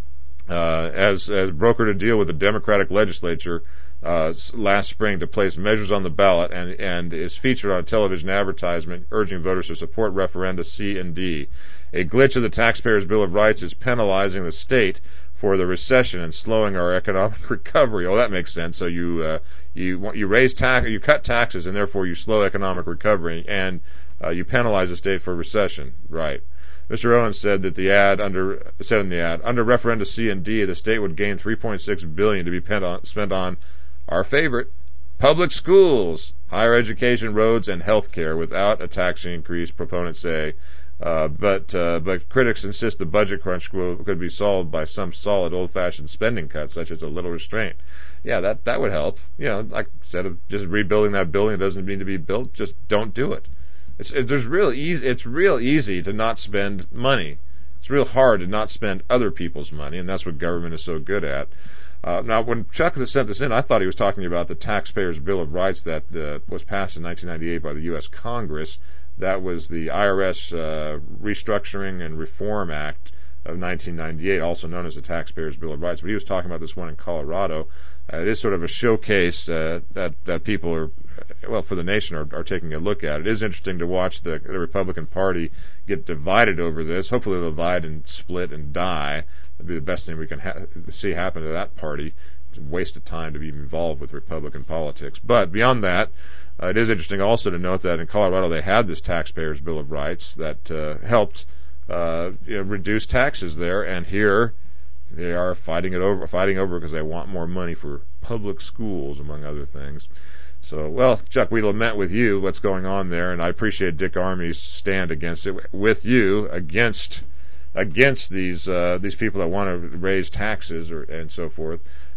uh, has, has brokered a deal with the Democratic legislature uh, last spring to place measures on the ballot, and, and is featured on a television advertisement urging voters to support referenda C and D. A glitch of the Taxpayers' Bill of Rights is penalizing the state for the recession and slowing our economic recovery. Oh, that makes sense. So you uh, you you raise tax, you cut taxes, and therefore you slow economic recovery, and uh, you penalize the state for recession. Right. Mister Owens said that the ad under said in the ad under referenda C and D, the state would gain three point six billion dollars to be spent on, spent on our favorite public schools, higher education, roads, and health care without a tax increase. Proponents say. Uh, but uh, but critics insist the budget crunch will, could be solved by some solid old-fashioned spending cuts, such as a little restraint. Yeah, that that would help. You know, like instead of just rebuilding that building, it doesn't need to be built. Just don't do it. It's it, there's real easy. It's real easy to not spend money. It's real hard to not spend other people's money, and that's what government is so good at. Uh, now, when Chuck sent this in, I thought he was talking about the Taxpayers' Bill of Rights that uh, was passed in nineteen ninety-eight by the U S Congress. That was the I R S uh, Restructuring and Reform Act of nineteen ninety-eight, also known as the Taxpayers' Bill of Rights. But he was talking about this one in Colorado. Uh, it is sort of a showcase uh, that that people are, well, for the nation are, are taking a look at. It is interesting to watch the, the Republican Party get divided over this. Hopefully they'll divide and split and die. That'd be the best thing we can ha- see happen to that party. It's a waste of time to be involved with Republican politics. But beyond that, Uh, it is interesting also to note that in Colorado they had this Taxpayers' Bill of Rights that uh, helped uh, you know, reduce taxes there, and here they are fighting it over, fighting over because they want more money for public schools, among other things. So, well, Chuck, we lament with you what's going on there, and I appreciate Dick Armey's stand against it with you against against these uh, these people that want to raise taxes or and so forth.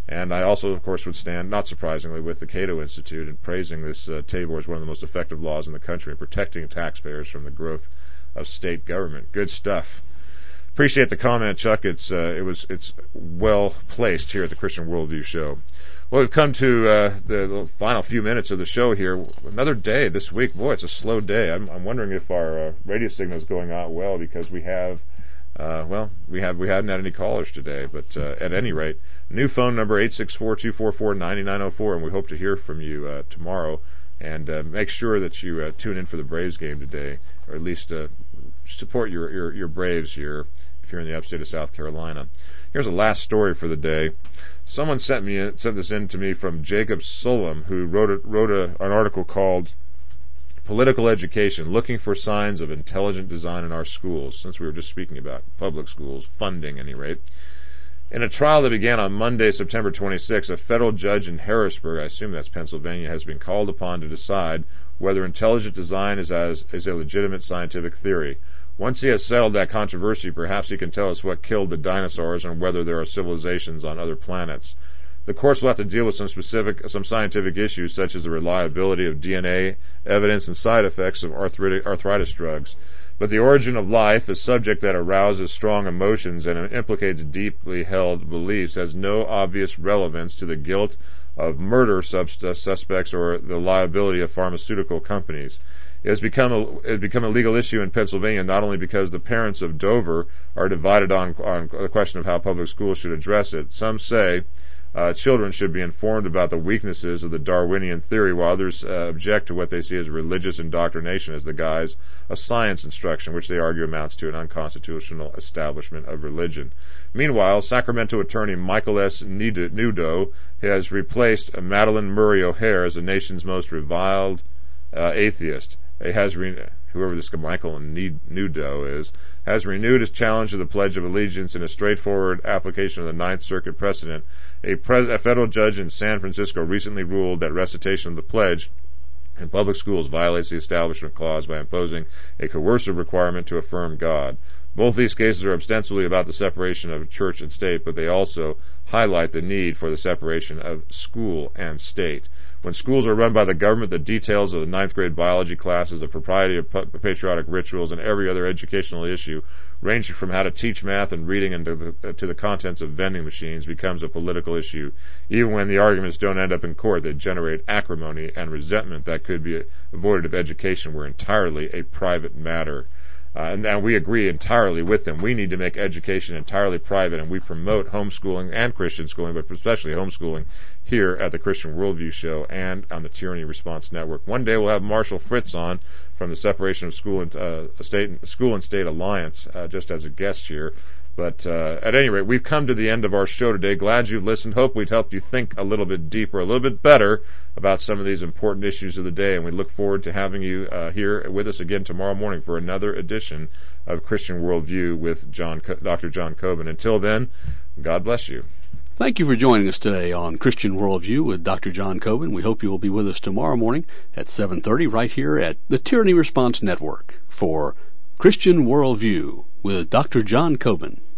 And I also, of course, would stand, not surprisingly, with the Cato Institute in praising this uh, Tabor as one of the most effective laws in the country and protecting taxpayers from the growth of state government. Good stuff. Appreciate the comment, Chuck. It's uh, it was it's well placed here at the Christian Worldview Show. Well, we've come to uh, the, the final few minutes of the show here. Another day this week. Boy, it's a slow day. I'm, I'm wondering if our uh, radio signal is going out well because we have, uh, well, we have we hadn't had any callers today. But uh, at any rate, new phone number eight six four, two four four, nine nine zero four, and we hope to hear from you uh, tomorrow. And uh, make sure that you uh, tune in for the Braves game today, or at least uh, support your, your your Braves here if you're in the upstate of South Carolina. Here's the last story for the day. Someone sent me sent this in to me from Jacob Sullum, who wrote a, wrote a, an article called "Political Education: Looking for Signs of Intelligent Design in Our Schools." Since we were just speaking about public schools funding, at any rate, in a trial that began on Monday, September twenty-sixth, a federal judge in Harrisburg, I assume that's Pennsylvania, has been called upon to decide whether intelligent design is as is a legitimate scientific theory. Once he has settled that controversy, perhaps he can tell us what killed the dinosaurs and whether there are civilizations on other planets. The courts will have to deal with some specific, some scientific issues such as the reliability of D N A evidence and side effects of arthritic, arthritis drugs. But the origin of life, a subject that arouses strong emotions and implicates deeply held beliefs, has no obvious relevance to the guilt of murder suspects or the liability of pharmaceutical companies. It has become a, it has become a legal issue in Pennsylvania not only because the parents of Dover are divided on, on the question of how public schools should address it. Some say uh, children should be informed about the weaknesses of the Darwinian theory, while others uh, object to what they see as religious indoctrination as the guise of science instruction, which they argue amounts to an unconstitutional establishment of religion. Meanwhile, Sacramento attorney Michael S. Newdow has replaced Madeline Murray O'Hare as the nation's most reviled uh, atheist. It has re- whoever this Michael Newdow is, has renewed his challenge to the Pledge of Allegiance in a straightforward application of the Ninth Circuit precedent. A, pres- a federal judge in San Francisco recently ruled that recitation of the pledge in public schools violates the Establishment Clause by imposing a coercive requirement to affirm God. Both these cases are ostensibly about the separation of church and state, but they also highlight the need for the separation of school and state. When schools are run by the government, the details of the ninth grade biology classes, the propriety of patriotic rituals, and every other educational issue, ranging from how to teach math and reading and to the, to the contents of vending machines, becomes a political issue. Even when the arguments don't end up in court, they generate acrimony and resentment that could be avoided if education were entirely a private matter. Uh, and, and we agree entirely with them. We need to make education entirely private, and we promote homeschooling and Christian schooling, but especially homeschooling, here at the Christian Worldview Show and on the Tyranny Response Network. One day we'll have Marshall Fritz on from the Separation of School and uh, State School and State Alliance, uh, just as a guest here. But uh, at any rate, we've come to the end of our show today. Glad you've listened. Hope we've helped you think a little bit deeper, a little bit better about some of these important issues of the day. And we look forward to having you uh, here with us again tomorrow morning for another edition of Christian Worldview with John, Doctor John Coben. Until then, God bless you. Thank you for joining us today on Christian Worldview with Doctor John Coben. We hope you will be with us tomorrow morning at seven thirty right here at the Tyranny Response Network for Christian Worldview with Doctor John Coben.